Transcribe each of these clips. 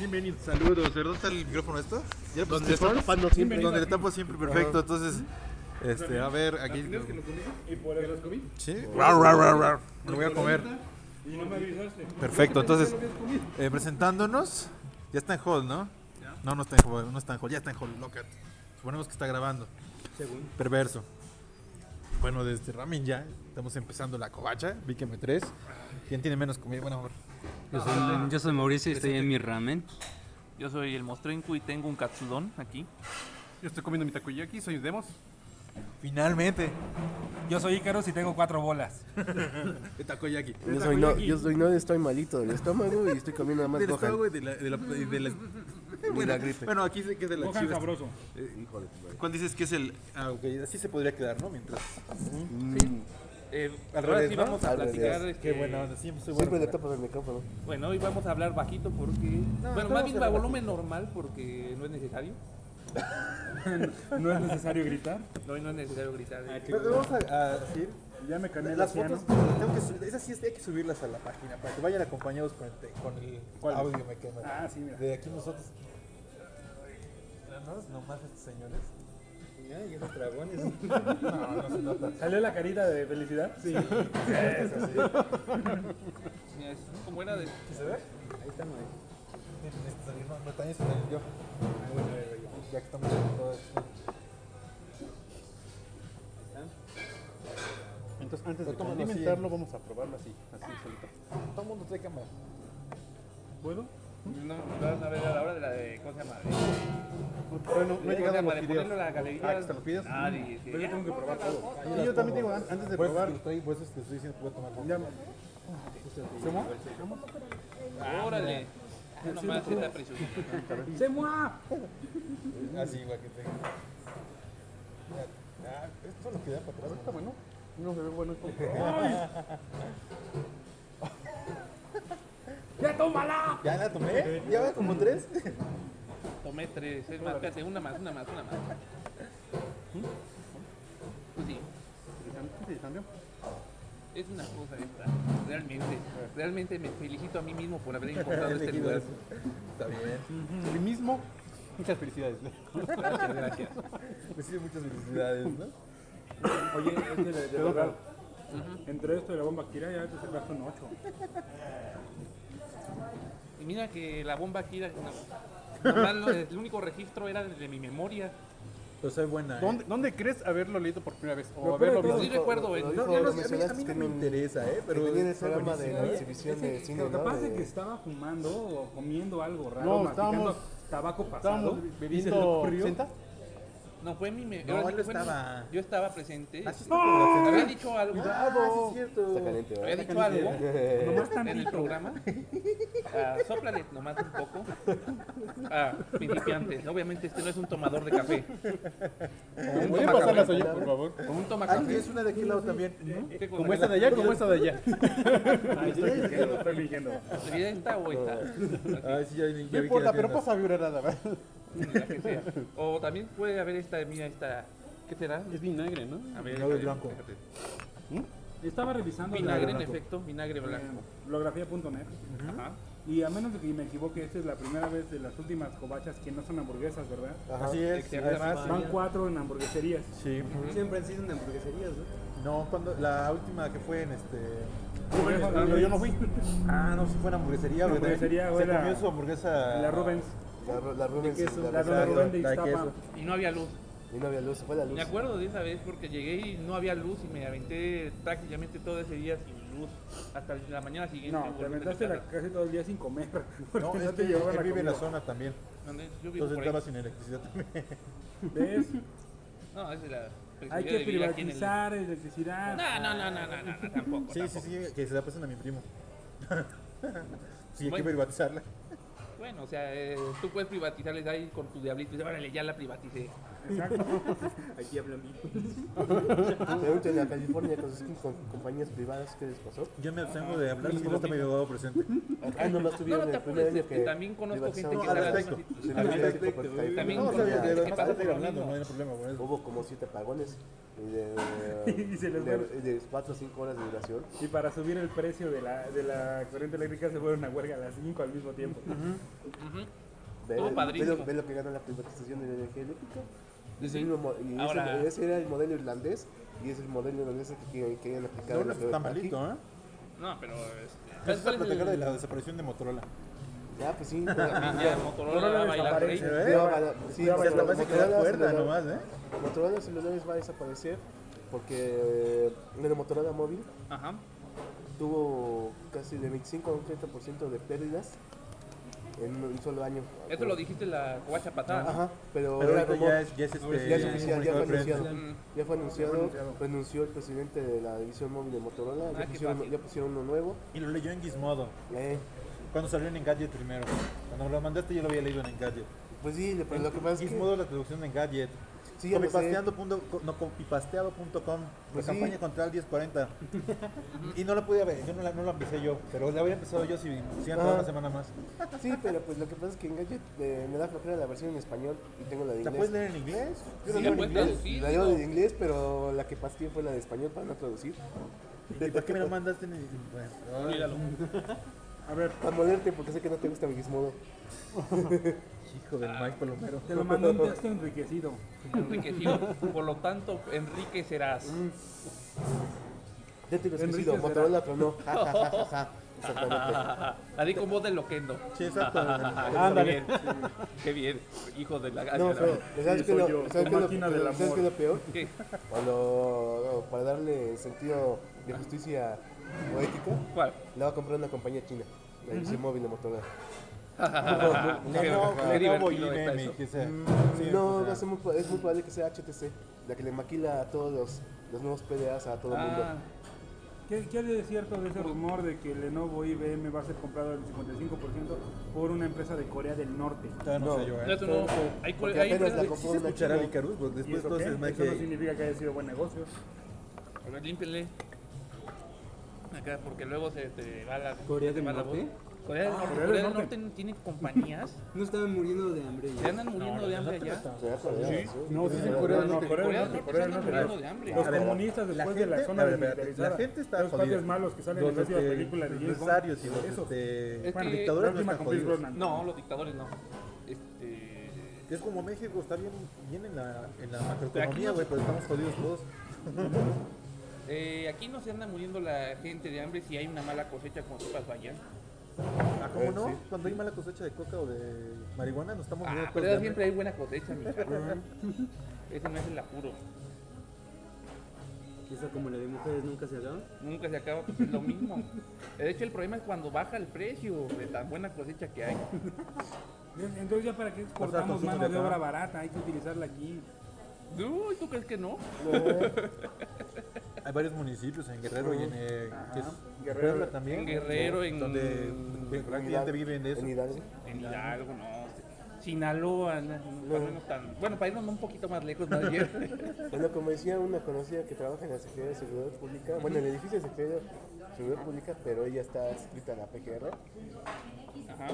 Bienvenido. Saludos. ¿Dónde está el micrófono esto? ¿Ya Donde le está tapando siempre. Donde le tapo siempre, perfecto. Entonces, a ver, aquí. ¿Y por eso los comí? Sí. Me lo voy a comer. Y no me avisaste. Perfecto, entonces, presentándonos. Ya está en hold, ¿no? No, no está en hold, no está en hold, ya está en hold, loca. Suponemos que está grabando. Según. Perverso. Bueno, desde Ramen ya, estamos empezando la covacha, Vic M3. ¿Quién tiene menos comida? Bueno, amor. Yo soy Mauricio y estoy en mi ramen. Yo soy el Mostrenku y tengo un katsudon aquí. Yo estoy comiendo mi takoyaki, soy Demos. Finalmente. Yo soy Ícaros y tengo 4 bolas. De takoyaki. Yo soy no, estoy malito del estómago y estoy comiendo nada más Del Gohan. estómago y de la De la gripe. Bueno, aquí dice que es de la Gohan chivas. sabroso. Híjole, güey. ¿Cuál dices que es el...? Ah, ok, así se podría quedar, ¿no? Mientras... Al Ahora revés, sí ¿no? vamos a Al platicar. revés. Qué buena onda, siempre soy Siempre bueno. le tapas el micrófono. Bueno, hoy vamos a hablar bajito porque. bueno, más bien a volumen normal porque no es necesario. No es necesario gritar. No, no es necesario gritar. Pero vamos a decir... Ya me cané Las la fotos, esas sí hay que subirlas a la página para que vayan acompañados con el ¿Cuál? audio me quema. Ah, sí, mira. De aquí nosotros. Nomás estos señores. Y esos dragones. No se nota. ¿Salió la carita de felicidad? Sí. Eso sí. Mira, es como era de. ¿Sí se ve? Ahí estamos. Miren, salir, no, también se salió yo. Ya que estamos en todo esto. Entonces, antes de Tómalo condimentarlo, vamos a probarlo así solito. Todo el mundo trae cámara. ¿Puedo? No, van a ver a la hora de la de. ¿Cómo se llama? Bueno, no he llegado a los de videos. ponerlo a la galería. Ah, ¿que te lo pides? Ah, sí. Pero yo tengo que probar todo. Ahí Y yo también digo, antes de probar. Por eso te estoy diciendo que voy a tomar fotos. Ya, Órale. Nomás está presumiendo. ¡Se mueva! Así, igual que tengo. Esto es lo que da para atrás. Está bueno. No se ve bueno. ¡Ya tómala! ¿Ya la tomé? ¿Ya va como 3? Tomé 3. Es más, espérate, una más. Pues sí. Interesante. Es una cosa esta, realmente me felicito a mí mismo por haber encontrado este lugar. Está bien. El mismo. Muchas felicidades. Gracias. Recibe muchas felicidades, ¿no? Oye, de verdad, entre esto y la bomba Kira ya te sacaste un 8. Y mira que la bomba gira, el único registro era de mi memoria. Pero soy buena. ¿Dónde crees haberlo leído por primera vez? O Lo haberlo peor de visto. Sí recuerdo, lo ¿eh? dijo, No, lo a mencionaste mí que no me interesa, pero pero tenía ese está programa de buenísimo. la exhibición de cine, ¿no? Capaz de que estaba fumando o comiendo algo raro, No, masticando estábamos- tabaco pasado. Estábamos y se le bebiendo ocurrió. ¿Senta? No, fue mi... No, ahora sí él que fue estaba. Yo estaba presente. Ah, sí, está Había dicho algo. Ah, sí, es cierto. Está caliente, Había ¿verdad? dicho algo Nomás en el tantito. programa. Sóplale nomás un poco. Principiantes. Obviamente este no es un tomador de café. Un ¿Puede toma pasar la café. soya, por favor? Como un toma Ah, café. es una de aquel lado también. ¿Qué cosa? ¿Como esta de allá? ¿Como esta de allá? Estoy fingiendo. ¿Sería esta o esta? Ay, sí, ya vi No que importa, la pero tienda. pasa a vibrar nada, ¿verdad? La que sea. O también puede haber esta, mira, esta. ¿Qué será? Es vinagre, ¿no? A ver, Vinagre blanco. fíjate. Estaba revisando Vinagre, en la efecto, vinagre blanco. blografía.net Ajá. y a menos de que me equivoque, esta es la primera vez de las últimas cobachas que no son hamburguesas, ¿verdad? Así es. Exactamente. Además, Van 4 en hamburgueserías. sí. Siempre han sido de hamburgueserías, ¿no? No, cuando la última que fue en este. Pero yo no fui. Ah, no, sí fue en hamburguesería, güey. Hamburguesería, Se güey, la- comió su hamburguesa. La Rubens. La Rubens. queso. La Rosario. Rubén de la de Iztapa. queso. Y no había luz. Y no había luz, se fue la luz. Me acuerdo de esa vez porque llegué y no había luz y me aventé prácticamente todo ese día sin luz. Hasta la mañana siguiente. No, te aventaste casi todo el día sin comer. Porque No, no, es te que llevaban él la vive en la comida. zona también. ¿Dónde? Yo vivo Entonces por estaba ahí. sin electricidad también. ¿Ves? No, es de la... Hay que privatizar electricidad. No, tampoco. Sí, tampoco. sí, que se la pasen a mi primo. Sí, hay que Bueno. privatizarla. Bueno, o sea, tú puedes privatizarles ahí con tu diablito y dices, órale, ya la privaticé. Exacto. Aquí hablan bien. Pregúntenle a California con sus compañías privadas qué les pasó. Yo me abstengo de hablar si no está mi abogado presente. Acá nomás No, tuvieron no te el primer apures, año que también conozco gente que No, está al en la respecto. misma se situación. le dio por También California. No, o sea, conozco de gente lo que demás pasa a seguir por lo hablando, mismo. no hay problema con eso. Hubo como 7 apagones Y se les de 4 o 5 horas de duración. Y para subir el precio de la corriente eléctrica se fueron a huelga a las 5 al mismo tiempo. Ujú. Ve, Estuvo padrísimo. ve lo que gana la privatización de la energía eléctrica. Sí, Es el sí. mismo y Ahora- ese era el modelo irlandés y es el modelo irlandés que querían aplicar. No, no está malito, ¿eh? No, pero Es para platicar de la desaparición de Motorola. Ya, pues sí. Ya, Motorola va a bailar rey. desaparece. Sí, Ya, O sea, Motorola- parece que da Motorola cuerda se lo- nomás, ¿eh? Motorola celulares va a desaparecer porque el Motorola móvil Ajá. tuvo casi de 25 a un 30% de pérdidas en un solo año. Esto lo dijiste la covacha pasada. ¿no? Ajá, pero, Pero era ahorita rumor. ya es Ya es oficial, ya fue comunicado de prensa. anunciado. Mm. Ya fue anunciado, renunció el presidente de la división móvil de Motorola, Ah, qué fácil. ya pusieron uno nuevo. Y lo leyó en Gizmodo. Eh, Cuando salió en Engadget primero. Cuando me lo mandaste yo lo había leído en Engadget. pues sí, pero lo que pasa es que... Gizmodo la traducción de Engadget. Sí, ya lo sé. Copipasteado.com, Pues la sí. campaña contra el 1040. Y no la pude ver, yo no la empecé yo, pero la había empezado yo si Ah. una semana más. Sí, pero pues lo que pasa es que en Gadget me da flojera la versión en español y tengo la de ¿La inglés. puedes leer en inglés? Yo Sí, no leo la en puedes inglés. traducir. La leo de inglés, pero la que pasteé fue la de español para no traducir. ¿Y por qué me la mandaste en bueno, Olvídalo. A ver, Para molerte porque sé que no te gusta mi Gizmodo. hijo del Mike Palomero. te lo mandó un texto enriquecido. Enriquecido. Por lo tanto, enriquecerás. Ya te lo Enrique esquecido, será. Motorola tronó. Ja, ja, ja, ja, ja. Exactamente. La di con voz de loquendo. Sí, exacto. Ándale. Qué bien. Hijo de la No, pero ¿sabes qué soy lo- yo, sabes tu qué lo- máquina del ¿sabes amor. qué es lo peor? ¿Qué? Cuando, para darle sentido de justicia o ética, ¿Cuál? la va a comprar una compañía china, la división móvil de Motorola. Qué Lenovo y divertido está IBM, eso. que sea. Sí, No, o sea, va a ser es muy probable que sea HTC, la que le maquila a todos los nuevos PDAs a todo el mundo. Ah, ¿Qué hay de cierto de ese rumor de que Lenovo IBM va a ser comprado al 55% por una empresa de Corea del Norte? todavía no sé yo, eso no. Hay, Porque hay apenas la empresas- compró Sí se una escuchará china. Vicarus, pues ¿Y después eso qué? entonces Mike Eso no que... significa que haya sido buen negocio. A ver, límpienle. Acá, porque luego se te va la. ¿Corea te del va la Norte? voz. Corea del Norte. Corea del Corea del Norte. Norte tiene compañías. No estaban muriendo de hambre Se ya. andan muriendo de hambre allá. O sea, Corea, Sí. sí. No, sí, Sí, sí, Corea Corea del del Norte. Norte, Corea del Norte se andan muriendo de hambre. Los A ver, comunistas la después de la gente- zona a ver, desmilitarizada. la gente está Los jodida. cuates malos que salen en Los las películas de James Bond. empresarios y los Esos. Es Bueno, que dictadores la no última están con Pierce jodidos. Brosnan. No, los dictadores no. Es como México, está bien en la Pero aquí macroeconomía, no- güey, pero estamos jodidos todos. Aquí no se anda muriendo la gente de hambre si hay una mala cosecha como tú pasó allá. Ah, ¿cómo no? sí. Cuando hay mala cosecha de coca o de marihuana, nos estamos muriendo todos Pero de hambre. siempre hay buena cosecha, mija. Ese no es el apuro. ¿Y eso como la de mujeres nunca se acaba? Nunca se acaba, pues es lo mismo. De hecho, el problema es cuando baja el precio de tan buena cosecha que hay. Entonces ya para qué exportamos consumo mano de de acá. obra barata, hay que utilizarla aquí. Uy, ¿tú crees que no? Hay varios municipios en Guerrero y en ¿qué es? Guerrero. Puebla también. En Guerrero, en- Donde gran gente vive de eso. En Hidalgo. En Hidalgo, no. Sinaloa, no, para irnos tan- bueno, para irnos un poquito más lejos, más bien. Bueno, como decía una conocida que trabaja en la Secretaría de Seguridad Pública, bueno, en el edificio de Secretaría de Seguridad Pública, pero ella está adscrita a la PGR, Ajá.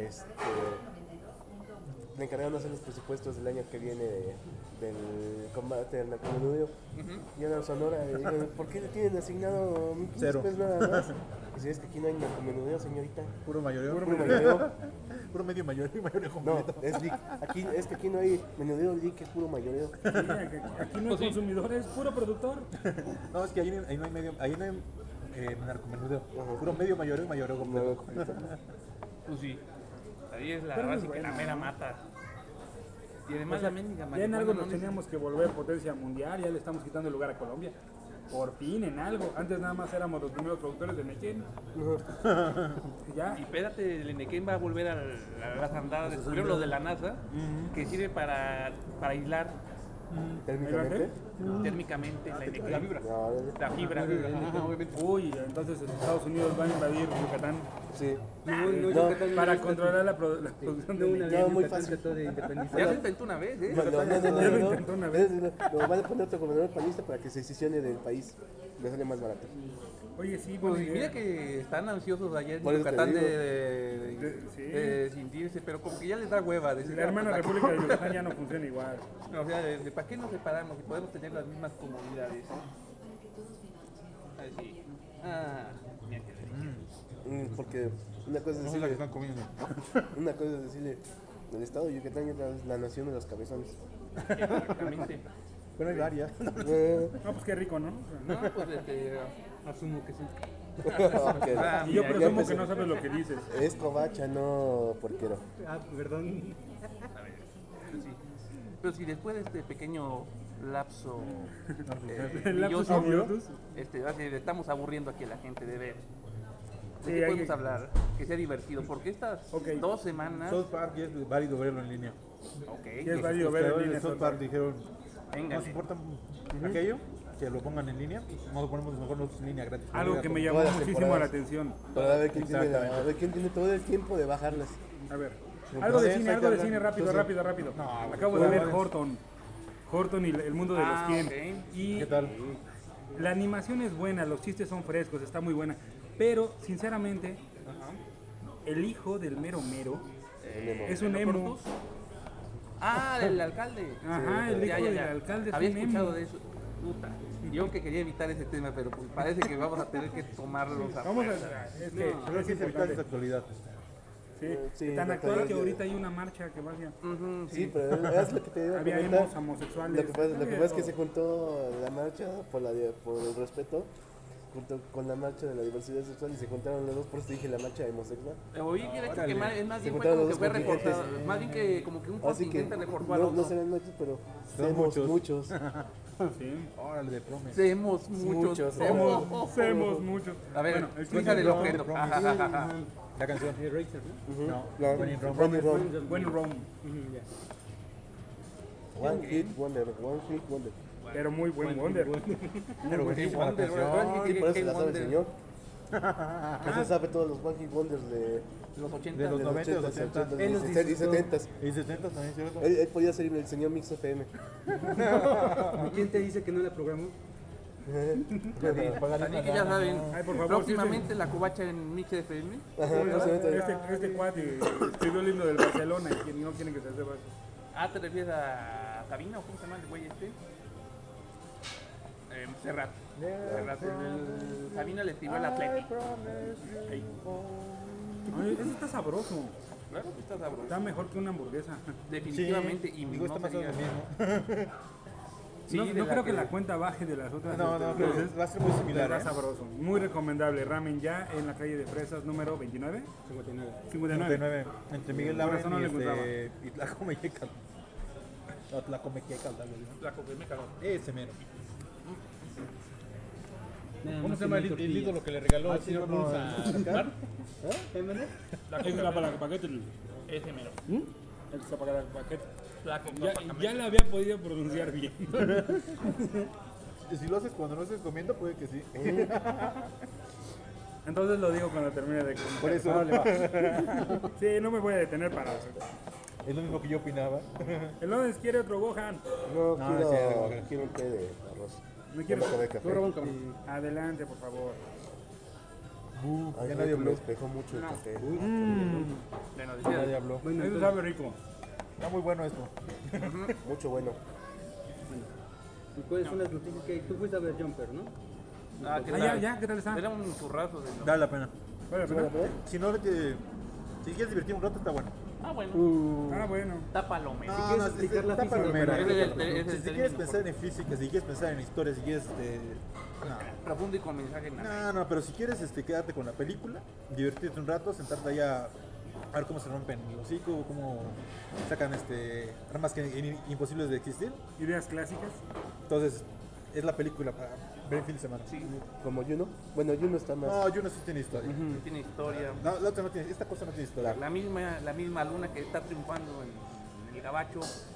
le encargaron hacer los presupuestos del año que viene del combate al narcomenudeo. Y a la Sonora le dijeron, ¿por qué le tienen asignado 1.500 Cero. pesos nada más? Y si es que aquí no hay narcomenudeo, señorita. Puro mayoreo. Puro mayoreo. Puro medio mayoreo y mayoreo No, completo. es leak. Aquí, es que aquí no hay menudeo leak, es puro mayoreo. Sí, aquí no hay Pues sí. consumidores, puro productor. No, es que ahí no hay medio, ahí no hay narcomenudeo. Ajá. Puro medio mayoreo y mayoreo completo. Pues sí. Ahí es la Pero base es que la bueno, mera ¿no? mata. Y además O sea, la mendiga ya en marihuana algo no nos teníamos que volver potencia mundial, ya le estamos quitando el lugar a Colombia. Por fin, en algo. Antes nada más éramos los primeros productores de Nequén. Ya, Y espérate, el Enequén va a volver a las andadas, descubrieron lo de la NASA, que sirve para aislar Térmicamente. Térmicamente, la energía. La vibra. No, La fibra. Ajá, obviamente. Uy, entonces Estados Unidos va a invadir Yucatán sí. No, Yucatán para no controlar la producción de una energía. vez muy Yucatán fácil. trató de independizar. Ya se intentó una vez, ¿eh? No, Ya lo intentó una vez. No, van a poner otro gobernador panista para que se decisione del país. Le sale más barato. Oye, sí, Pues buena idea. mira que están ansiosos ayer en Por eso te Yucatán digo. Sí. de cindirse, pero como que ya les da hueva decir, La hermana "Ah, pues, República de Yucatán ya no funciona igual. o sea, ¿para qué nos separamos si podemos tener las mismas comodidades? Así. Mira qué delicia. Porque una cosa es No sé la que decirle, están comiendo. una cosa es decirle, el estado de Yucatán es la nación de los cabezones. Exactamente. Bueno, hay varias. No, pues qué rico, ¿no? No, pues Asumo que sí. Ok. Y yo mira, presumo ya que empecé. no sabes lo que dices. Es covacha, no porquero. Perdón. sí. Pero si después de este pequeño lapso El lapsus brilloso, idiotus. así le estamos aburriendo aquí a la gente de ver. Sí, ¿De qué hay podemos que- hablar? Que sea divertido, porque estas Ok. 2 semanas. South Park ya es válido verlo en línea. Ok, Sí, es válido Los ver en creadores línea de South South Park Park. dijeron, Véngale. ¿nos importa aquello? Que lo pongan en línea. No lo ponemos mejor nosotros en línea gratis. Algo que me Todas llamó las muchísimo temporadas. la atención. Para ver quién tiene, Exactamente. a ver quién tiene todo el tiempo de bajarlas. A ver, Entonces, algo de hay que cine, hablar. rápido, Entonces, rápido. no, Acabo de bueno, ver bueno. Horton y el mundo de los 100. Ok. Y ¿Qué tal? la animación es buena, los chistes son frescos, está muy buena. Pero, sinceramente, el hijo del mero mero es un ¿Nemo emo. Cortus? El alcalde. Ajá, el Ya, hijo ya, del ya. alcalde es Había un escuchado emo. de eso. Puta. Yo que quería evitar ese tema, pero pues parece que vamos a tener que tomarlos a Vamos fuerza. a... Es que Creo que es es evitar importante. esa actualidad. Sí, Sí, tan la actual que actualidad. ahorita hay una marcha que vaya. Ujú, Sí, pero es lo que te iba a Había comentar. emos homosexuales. Lo que pasa había es que todo. se juntó la marcha por el respeto junto con la marcha de la diversidad sexual y se juntaron los dos, por eso dije la marcha homosexual. Oí que de hecho que más, es más Se bien fue juntaron como que los fue contingentes. reforzado, más bien que como que un Así que contingente reforzó al no otro. serán muchos, pero Son somos muchos. muchos. Sí. Órale, de promes. Semos muchos. Muchos, Semos muchos. A ver, Bueno, el explica chiste del es objeto. Promise. Ajá, ajá, ajá. La canción. Racer, ¿no? No, No, When in Rome. When in Rome. When in Rome. One hit wonder. Pero muy buen Wonder. Pero buenísima la Wonder, canción. Y por eso la sabe el Wonder. señor. Eso sabe todos los One Hit Wonders de Los 80. De los de 90 y los 80s, 80s. 80s Él los y disfrutó. 70s. Y 70 también, ¿cierto? Él podía ser el señor Mix FM. ¿Y quién te dice que no la programó? Así que ya saben, Ay, por favor, próximamente la covacha en Mix FM. Ajá, próximamente. Este cuate escribió el himno del Barcelona y no quieren que se hace vaso. ¿Te refieres a Sabina o cómo se llama el güey este? Serrat. Serrat. El Sabina le escribió al Atlético. Ahí. Ay, ese está sabroso. Claro que está sabroso. Está mejor que una hamburguesa. Definitivamente. Y Digo, no está más o sería- menos lo mismo. Sí, no de no la creo que la cuenta baje de las otras. No, no, pero va a ser muy similar. Está sabroso. Muy recomendable. Ramen ya en la calle de Fresas número 29. 59. 59. 99. Entre Miguel Por Laura eso no le y Tlacomequeca. No, Tlacomequeca, tal vez, ¿no? La Copemeca, ¿no? Ese mero. Nada ¿Cómo más se llama que el tortillas. ídolo que le regaló el señor Cruz a Oscar? ¿Eh, mano? La para el paquete. Ese mero. El para el paquete. La Ya la había podido pronunciar bien. Y si lo haces cuando no estés comiendo, puede que sí. Entonces lo digo cuando termine de comer. Por eso le va. Sí, no me voy a detener para eso. Es lo mismo que yo opinaba. El Lones quiere otro Gohan. No, No, es cierto. quiero un té de arroz. No quiero. Un té de café. Adelante, por favor. Ay, Ya nadie me habló. despejó mucho el café. Bueno, Ya nadie decía, habló. Bueno, Eso entonces, sabe rico. Está muy bueno esto. Mucho bueno. ¿y ¿cuáles son las noticias que hay? Tú fuiste a ver Jumper, ¿no? ¿qué Ah, tal? ya, ¿qué tal está? Era un churrazo de Vale la pena. ¿Vale la pena? Si no, vete. Si quieres divertir un rato, está bueno. bueno. Ah, bueno. Está palomero. No, quieres no, explicar la está física, palomera. pero- Ese es el- ese es Si el quieres término pensar en física, si quieres pensar en historia, si quieres. Profundo y con mensaje nada. No, pero si quieres quedarte con la película, divertirte un rato, sentarte allá a ver cómo se rompen el hocico, cómo sacan armas que imposibles de existir. Ideas clásicas. Entonces, es la película para ver el fin de semana. Sí, Como Juno. Bueno, Juno está más. No, yo no sé si tiene historia. tiene historia. No, la otra no tiene, esta cosa no tiene historia. La misma luna que está triunfando en el gabacho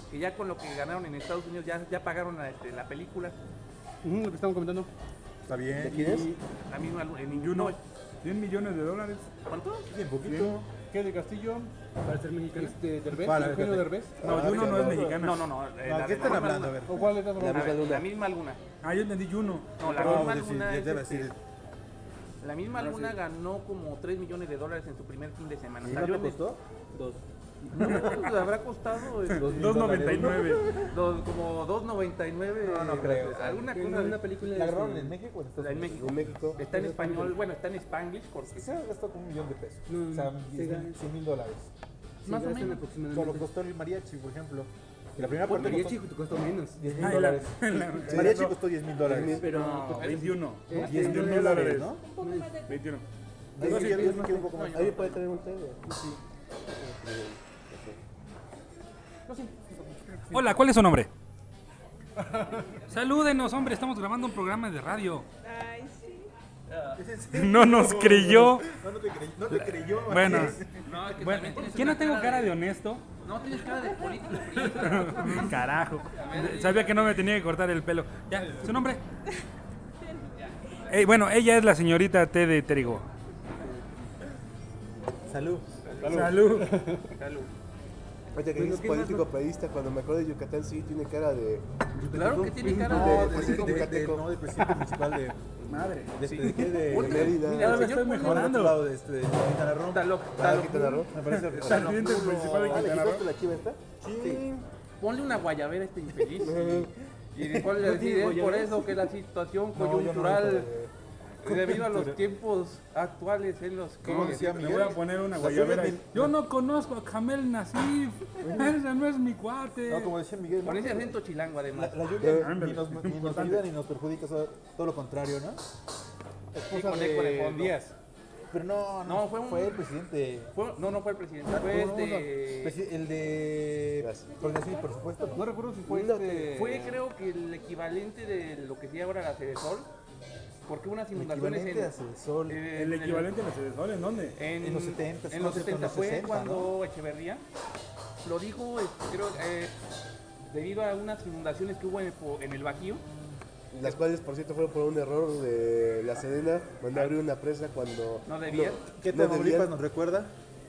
que ya con lo que ganaron en Estados Unidos ya pagaron la película. Lo que estamos comentando. Está bien. ¿De quién es? La misma en Juno, $100 millones. ¿Cuánto? Sí, un poquito. ¿Qué de Castillo? Para ser mexicana. Derbez, Para, Eugenio Derbez. No, Juno no es mexicana. No. No, ¿qué están hablando? A ver. ¿O cuál es la La misma luna. La misma luna. Ah, yo entendí Juno. No, la No, misma sí, luna es, debe decir. la misma luna ganó como $3 millones en su primer fin de semana. ¿Y Salió cuánto en- costó? Dos. No, le habrá costado $2.99. como $2.99. No, no creo. Alguna En cosa. una película ¿La grabaron en México o en Estados En Unidos? México. En México. Está en español, bueno, está en Spanglish porque Se gastó como $1 millón. No, O sea, se gana- $100,000. Sí, Más o gastan menos. Solo aproximadamente. costó el mariachi, por ejemplo. Y la primera Por parte mariachi costó te costó menos. $10,000. El mariachi costó $10,000. Pero No, 21. $21 $21,000. ¿no? 21. Yo sí, yo me quedé un poco más. ¿Alguien puede traer un té? Hola, ¿cuál es su nombre? Salúdenos, hombre, estamos grabando un programa de radio. Ay, sí. No nos creyó. No te creyó. Bueno, No, es que bueno, también tienes ¿qué no una tengo cara de honesto? No, tienes cara de político. Carajo. Sabía que no me tenía que cortar el pelo. Ya, ¿su nombre? Bueno, ella es la señorita T de Trigo. Salud. Salud. Ahorita que dices político periodista, cuando me acuerdo de Yucatán, sí tiene cara de. Claro que tiene cara No, de del presidente municipal de. Madre. ¿De qué? De Mérida. Mira, me estoy No, del otro mejorando. lado de Quintana Roo. Quintana Roo. Me parece. Presidente municipal de ¿Le Quintana Roo. quitaste la chiva esta? Sí. Ponle una guayabera a este infeliz. Y después le decir, es por eso que la situación No, yo no coyuntural, lo debido a los tiempos actuales en los que... ¿Cómo decía Le Miguel? voy a poner una guayabera. Yo no conozco a Kamel Nasif. Ese no es mi cuate. No, como decía Miguel. Con ¿no? ese acento chilango además. La lluvia ni nos ayuda ni nos perjudica, todo lo contrario, ¿no? Esposa de Díaz. Pero No, fue el presidente. No fue el presidente, fue El de. Gracias. Porque sí, por supuesto. No recuerdo si fue Fue creo que el equivalente de lo que se llama ahora la Cedesol, porque hubo unas El inundaciones equivalente a Sol. El equivalente a la Cedesol, ¿en dónde? En los 70, en los no sé, 70 en los fue 60, cuando Echeverría lo dijo, creo, debido a unas inundaciones que hubo en el Bajío. Las cuales, por cierto, fueron por un error de la Sedena. Mandó a abrir una presa cuando. No debían. ¿Qué no Tamaulipas debían. nos recuerda?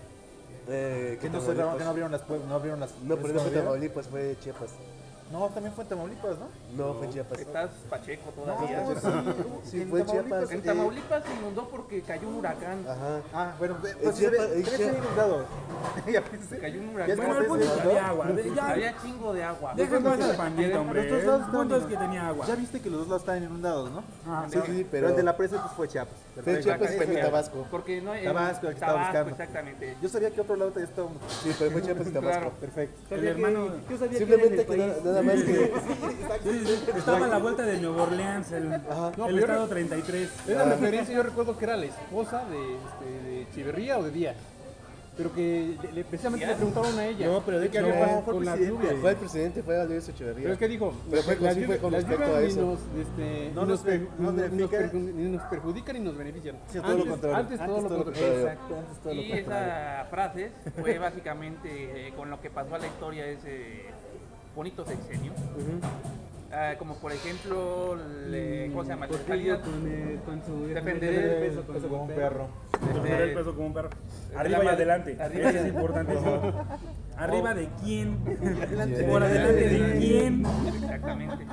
¿Qué Que no Tamaulipas? abrieron las. No, pero no fue ¿cómo era? Tamaulipas, fue Chiapas. No, también fue en Tamaulipas, ¿no? No, fue Chiapas. Estás pacheco No, todavía. Sí, fue Chiapas. En Tamaulipas se inundó porque cayó un huracán. Ajá. Ah, bueno, pues Chiapas, debe ser inundado. Ya pensé. Cayó un Ya huracán. Bueno, el punto es que había agua. Ya, Había chingo de agua. dejen más al pandita, hombre. Estos lados El punto es que tenía agua. Ya viste que los dos lados están inundados, ¿no? Ah, Sí, sí, pero. el de la presa pues, fue Chiapas. Fue Chiapas, pero en Tabasco. Porque no Tabasco, el que estaba buscando. exactamente. Yo sabía que otro lado ya estaba. Sí, pero fue Chiapas y Tabasco. Claro. Perfecto. El hermano. Yo sabía Simplemente que que era en el nada más que. Estaba a la vuelta de Nueva Orleans, el pero estado 33. Era referencia, yo recuerdo que era la esposa de Echeverría o de Díaz. Pero que precisamente le preguntaron a ella. No, pero de que No, no, fue con las presidente. lluvias. Fue el presidente, fue Luis Pero Echeverría. es que dijo, Pero fue con- las sí fue con las respecto lluvias a ni eso. nos, nos beneficia. ni nos perjudican ni nos benefician. Sí, todo lo contrario. Antes todo lo contrario. Exacto, antes todo lo Y contrario. esa frase fue básicamente con lo que pasó a la historia de ese bonito sexenio. Como por ejemplo, ¿cómo se llama? Porfirio Salinas, con su defender el peso Eso como un perro. Defender el peso como un perro. de Arriba la y ma- adelante. arriba Eso y es importantísimo. ¿Arriba de quién? Por de- adelante de quién. Exactamente.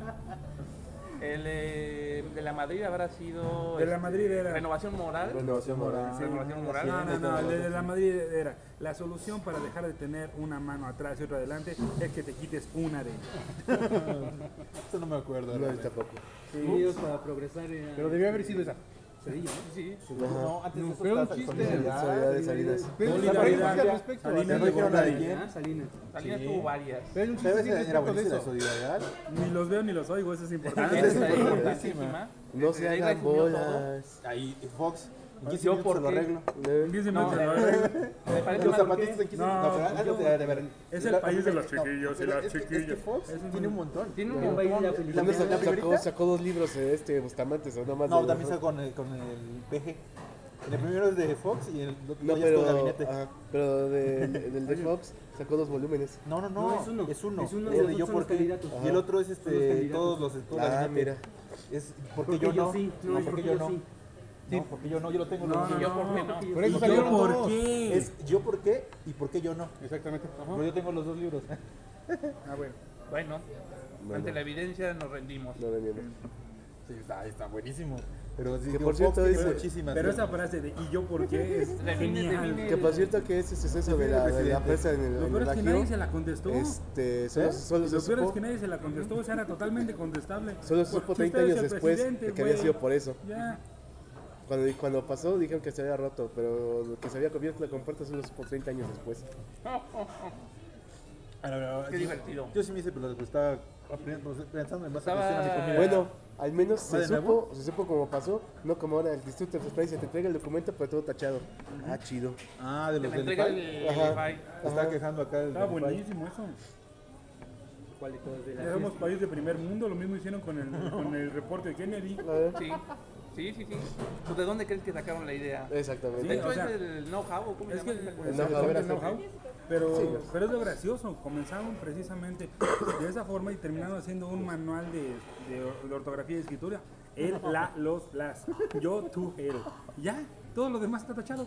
El de la Madrid habrá sido De la Madrid era. renovación moral. Renovación moral. Renovación moral. No, el de la Madrid era. La solución para dejar de tener una mano atrás y otra adelante es que te quites una de ellas. Eso no me acuerdo. No, realmente. tampoco. Unidos para progresar. Pero debió haber sido esa. Cedillo, ¿no? Sí. No, antes de eso Fue un estaba chiste. Solidaridad de Salinas. Pero Solidaridad. al respecto. Salinas ¿No de dijeron la de Gortari. quién? Ah, Salinas. Salinas Sí. tuvo varias. Pero hay un ¿Sabes? chiste Era respecto de buenísima la eso. solidaridad. Ni los veo ni los oigo, eso es importante. Esa es es importantísima. No se Ahí hagan resumió todo. bolas. Ahí, Fox. En 15 Yo minutos se lo porque- arreglo. Dice No. mucho, ¿no? Me parece Los más zapatitos en 15 No, minutos. No, pero antes de ver. Es el país de los chiquillos y pero las es que chiquillas. Fox Eso es tiene un montón. tiene un Un país de montón. la La felicidad. primera- Sacó 2 libros Bustamantes, o nada más. No, de- también está con el PG. En el primero es de Fox y el otro No, ya es todo pero, gabinete. pero del de Fox sacó 2 volúmenes. No, No, es uno. es uno. Es uno, Es los de otros yo son por los qué. candidatos. Y el otro es Son los candidatos. todos los Ah, gabinete. mira. Es porque yo no. sí. No, porque yo no. sí. No, porque yo no, yo lo tengo. No, los dos. Yo por qué no. Por eso ¿Y yo salieron por todos. qué? Es yo por qué y por qué yo no. Exactamente. Ajá. Pero yo tengo los 2 libros. Ah, bueno. Bueno, ante la evidencia nos rendimos. No, no, no. Sí, está buenísimo. Pero sí, Que digo, por cierto Fox tiene es- muchísimas. Pero esa frase de ¿y yo por qué? Es genial. Que por cierto que ese suceso de la presa en Lo el peor es que Bajío, nadie se la contestó. solo Lo se peor es supo, que nadie se la contestó, o sea, era totalmente contestable. solo se supo Porque 30 usted es años el después presidente, que había güey. sido por eso. Ya. Cuando pasó dijeron que se había roto, pero lo que se había abierto la compuerta solo supo 30 años después. Qué divertido. Yo sí me hice, pero estaba pensando en más Estaba- atención a mi comida. Bueno, al menos ¿Va de nuevo? se supo cómo pasó, no como ahora el Distrito Enterprise te entrega el documento pero todo tachado. Ah, chido. Ah, de Te los me del entrega IFAI. el Ajá. IFAI. Está quejando acá el Estaba del IFAI. buenísimo eso. ¿Cuál de todos de la Ya somos fiesta? país de primer mundo, lo mismo hicieron con el reporte de Kennedy. Sí. Sí. Pues, ¿de dónde crees que sacaron la idea? Exactamente. De hecho, o sea, es el know-how, ¿cómo se Es llama? que El se know-how. sabe el know-how, pero es lo gracioso, comenzaron precisamente de esa forma y terminaron haciendo un manual de ortografía y escritura. Él, la, los, las, yo, tú, él. Ya, todo lo demás está tachado.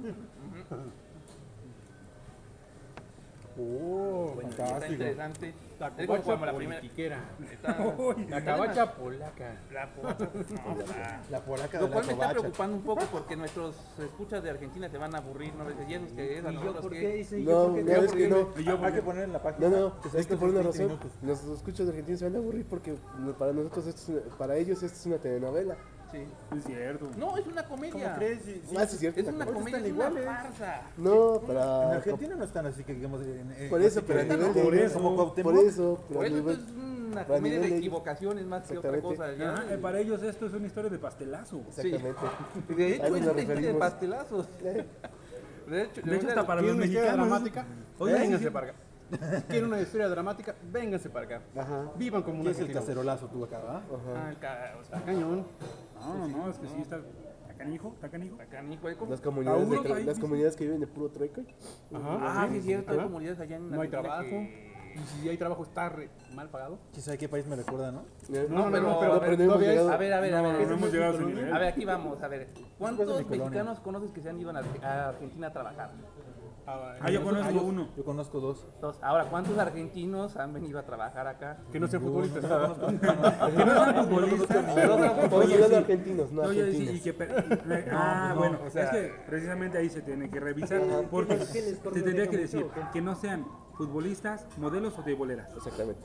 Oh, Está fantástico. interesante. La Es como covacha la primera. politiquera. Está- La cabacha polaca. La covacha, no, está- La polaca Lo de la cual me está covacha. preocupando un poco porque nuestros escuchas de Argentina se van a aburrir, ¿no? ¿Y esos que es? ¿A ¿Y yo nosotros por qué? qué? Dice, ¿y No, yo por qué? ya ves que no. Y yo, Hay que poner en la página. No, que se es que por una 20 razón, minutos. los escuchos de Argentina se van a aburrir porque para nosotros para ellos esto es una telenovela. Sí. es cierto. No, es una comedia. ¿Cómo crees? Sí, sí. Ah, sí, es cierto. Es una Ahorita comedia, es están una iguales. farsa. No, En para Argentina no están así que digamos. por eso, así pero a que- nivel por de eso, como Cuauhtémoc. por eso, pero Por a eso nivel esto es una para comedia nivel de de- equivocaciones más que otra Exactamente. cosa. Ajá, para ellos esto es una historia de pastelazo. exactamente. Sí. De A hecho, eso es nos una historia de referimos. pastelazos. De hecho, hasta para los ¿Quieren una historia mexicanos. dramática? Oye, sí, Vénganse sí. para acá. ¿Quieren una historia dramática? Vénganse para acá. Ajá. Vivan como ¿Qué una es el argentina. cacerolazo tú acá, ¿verdad? Ah, o sea, Cañón. No, es que sí está canijo, está canijo. acá ni fue como. Las comunidades, Tauro, de, ahí las dice. comunidades que viven de puro trueco. Ah, sí, es cierto, hay Ajá. comunidades allá en No hay Argentina trabajo. que- Y si hay trabajo está mal pagado. ¿Quién sabe qué país me recuerda, no? No, pero- pero no hemos todavía es- llegado. A ver, a ver, a ver. No hemos llegado a ese nivel. A ver, aquí vamos, a ver. Pues de ¿Cuántos mi colonia. mexicanos conoces que se han ido a Argentina a trabajar? Ah, yo conozco uno. Yo conozco 2. Dos. Ahora, ¿cuántos argentinos han venido a trabajar acá? Que no sean futbolistas. Que no sean futbolistas. Estamos hablando de argentinos, no Oye, sí, argentinos. y que bueno, o sea- es que precisamente ahí se tiene que revisar porque ¿Qué les corta te tendría oreja que mucho decir o qué? que no sean futbolistas, modelos o de boleras. Exactamente.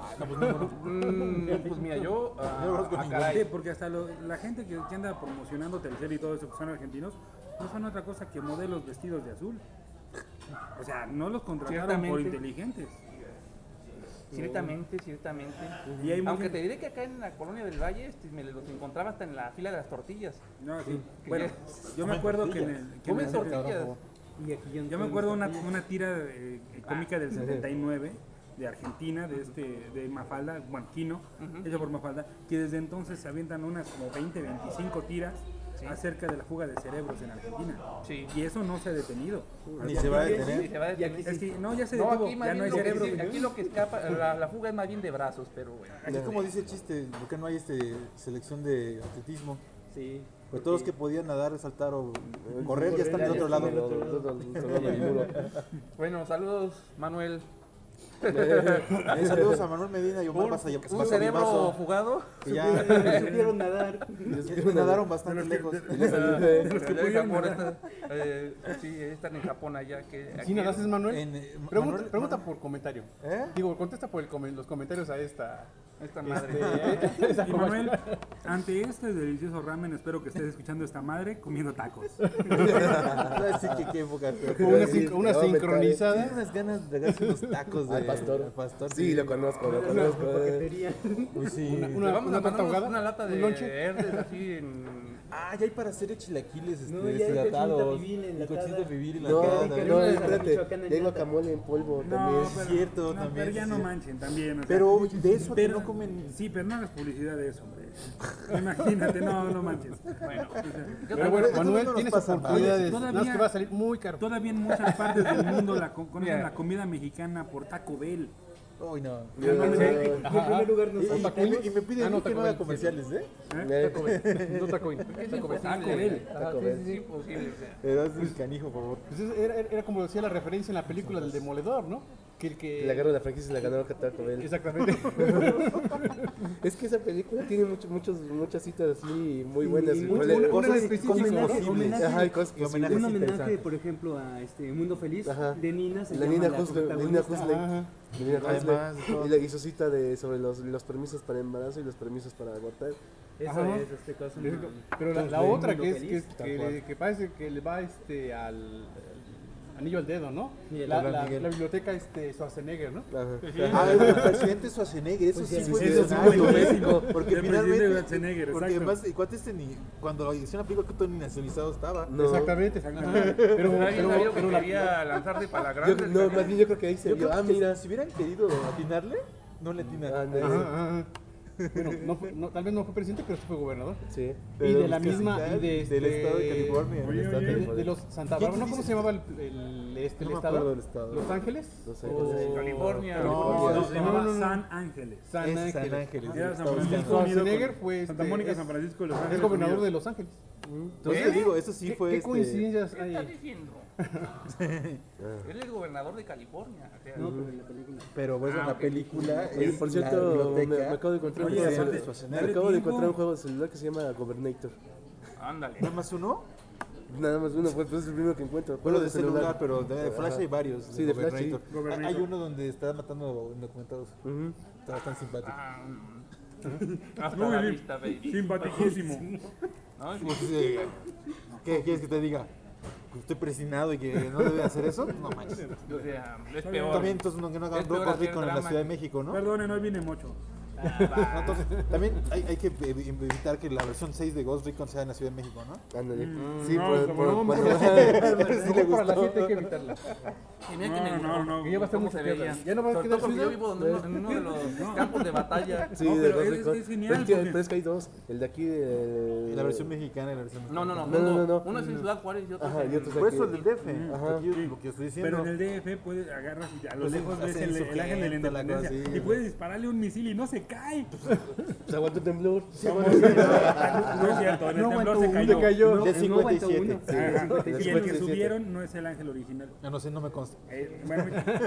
Pues mira, yo. Sí, caray. porque hasta la gente que anda promocionando Telcel y todo eso que son argentinos, no son otra cosa que modelos vestidos de azul. O sea, no los contrataron por Ciertamente. inteligentes. Ciertamente. Y hay Aunque mucha- te diré que acá en la colonia del Valle me los encontraba hasta en la fila de las tortillas. No, sí. Que Bueno, ya- yo me acuerdo que en el... que en Comen el- tortillas. Y aquí ya no Yo me podemos acuerdo tortillas. una tira cómica del 79 de Argentina, de Mafalda, bueno, Kino, hecha por Mafalda, que desde entonces se avientan unas como 20, 25 tiras acerca de la fuga de cerebros en Argentina. Sí. Y eso no se ha detenido. Ni se va a Sí, detener. se va a Y aquí detener. Es que no, ya se No, detuvo, aquí, más ya no hay bien lo que cerebro. sí- aquí lo que escapa, la fuga es más bien de brazos, pero bueno. Aquí como dice el chiste, ¿por qué no hay selección de atletismo? Sí. Pues todos los que podían nadar, saltar o correr ya están del otro lado. Bueno, saludos, Manuel. Saludos a Manuel Medina y Omar ¿Un cerebro fugado? que ya Supieron nadar. que nadaron bastante lejos. Sí, están en Japón allá. Que ¿Sí aquí- nadaste, Manuel? Pregunta, Manuel- pregunta por comentario. ¿Eh? Digo, contesta por los comentarios a esta. Esta madre. esa Y Manuel, ante este delicioso ramen, espero que estés escuchando esta madre comiendo tacos. Así que qué época. Una sincronizada. Tiene unas ganas de darse unos tacos Al pastor. al pastor. Sí, lo conozco, lo conozco. Paquetería. Uy, sí. Una- Vamos a torta mandarnos ahogada, una lata de un lonche. verdes así en... Ah, ya hay para hacer chilaquiles No, ya hay deshidratados. cochinita pibil Y enlatada. cochinita pibil No, enlatada. que no, no, espérate. Michoacán en Ya hay lata. guacamole en polvo No, también. pero, cierto, no, también, pero ya sí, no sí. manchen también. o sea, Pero de eso a que pero- no comen. Sí, pero no hagas publicidad de eso, hombre. Imagínate, no manches. Bueno, Pero bueno, Manuel, nos tienes pasa nada. oportunidades. Todavía- Nada más que va a salir muy caro. Todavía en muchas partes del mundo conocen la comida mexicana por Taco Bell. Uy, no. En primer lugar, no Y, sé. y me piden no, que Taco no haga Bell, comerciales, ¿eh? No Taco Bell. es Taco Bell. imposible. Taco Bell. Es imposible. O sea. Le das un canijo, por favor. Pues era como decía la referencia en la película del Demoledor, ¿no? Que el que... La guerra de la franquicia la ganó Taco Bell. Exactamente. Es que esa película tiene muchas citas así muy buenas. Una en específico, homenaje, Ajá, y cosas Y homenaje un sí homenaje, interesante. por ejemplo, a Mundo Feliz Ajá. de Nina. Se La llama Nina la Huxley. protagonista. Nina Además, Huxley. Y su cita sobre los permisos para embarazo y los permisos para abortar. Eso Ajá. es, cosa. Pero la de otra Mundo que es Feliz. que parece que le va al anillo al dedo, ¿no? Sí, el La Abraham Miguel. biblioteca Ajá. Schwarzenegger, ¿no? Ah, el presidente Schwarzenegger, eso Pues sí sí, fue eso sí fue escenario, doméstico. porque El finalmente, presidente Schwarzenegger, porque exacto. además, cuate ni cuando hicieron la película que todo ni nacionalizado estaba. No. Exactamente. Exactamente. Ajá. Pero Nadie sabía que la- quería lanzarse para la Yo, grande. no, más bien yo creo que ahí se Yo vio. creo Ah, que mira. si hubieran querido atinarle, no le atinan. Ah, no. Ajá. Bueno, tal vez no fue presidente, pero sí fue gobernador. Sí. Y de la misma, y del estado de California. Oye, del estado de oye, California. de los Santa Bárbara, ¿no? ¿Cómo se llamaba el No me estado? acuerdo del estado. ¿Los Ángeles? Los ¿O- Ángeles. California. No, se llamaba no, no. San Ángeles. San Es Ángeles. San Ángeles. Era San Estado Francisco buscando. unido Schwarzenegger con fue Santa Mónica, es- San Francisco de Los Ángeles. Es gobernador unidos. de Los Ángeles. Entonces te digo, eso sí fue ¿Qué este. coincidencias ¿Qué hay estás ahí? diciendo? Él es gobernador de California. O sea, No, pero en la película. Pero bueno, la película Oye, es por la cierto, me biblioteca. acabo de encontrar un Oye, juego dale- de dale Me acabo de tiempo. encontrar un juego de celular que se llama Governator. ándale. ¿Nada más uno? Nada más uno, pues es el primero que encuentro. Bueno, Juego de celular, pero de Flash hay varios. Sí, de Flash, sí. Governator. Hay uno donde está matando indocumentados. Ujú. Está tan simpático. Hasta Muy la bien. vista, baby. Simpaticísimo. ¿No? Pues, ¿qué quieres que te diga? Que estoy presionado y que no debe hacer eso. No manches. O sea, es peor. También entonces no, que no hagan Es peor Rocco hacer Rico en la drama Ciudad de que- México, ¿no? Perdonen, hoy vine mocho. No, entonces, también hay que evitar que la versión 6 de Ghost Recon sea en la Ciudad de México, ¿no? Ándale. Mm, Sí, no, por No, por- por la sí le para la gustó. 7 hay que evitarla. Y mira que me gustó. No, Que ya va a estar ¿Cómo mucho se tiempo. veía? Ya no va a Sobre quedar todo porque yo ciudad. vivo en uno de los campos de batalla. Sí, No, de pero Ghost es Recon. genial, Pero es que- porque- pero es que hay dos. El de aquí de. La versión mexicana y la versión No, mexicana. No. Uno es en Ciudad Juárez y otro Ajá, es y otro es Por aquí. eso el del DF. Ajá. Aquí es lo que estoy diciendo. Pero en el DF puedes agarras y a lo Pues lejos ves hace el insurgente, ángel de la la cosa independencia así, y puedes dispararle un misil y no se cae. Pues aguanta el temblor. No es cierto, en el No temblor aguantó se uno. cayó. cayó. No, De no aguantó 57. uno. Ajá. Y el que 57. subieron no es el ángel original. Ya no sé, no me consta. Bueno,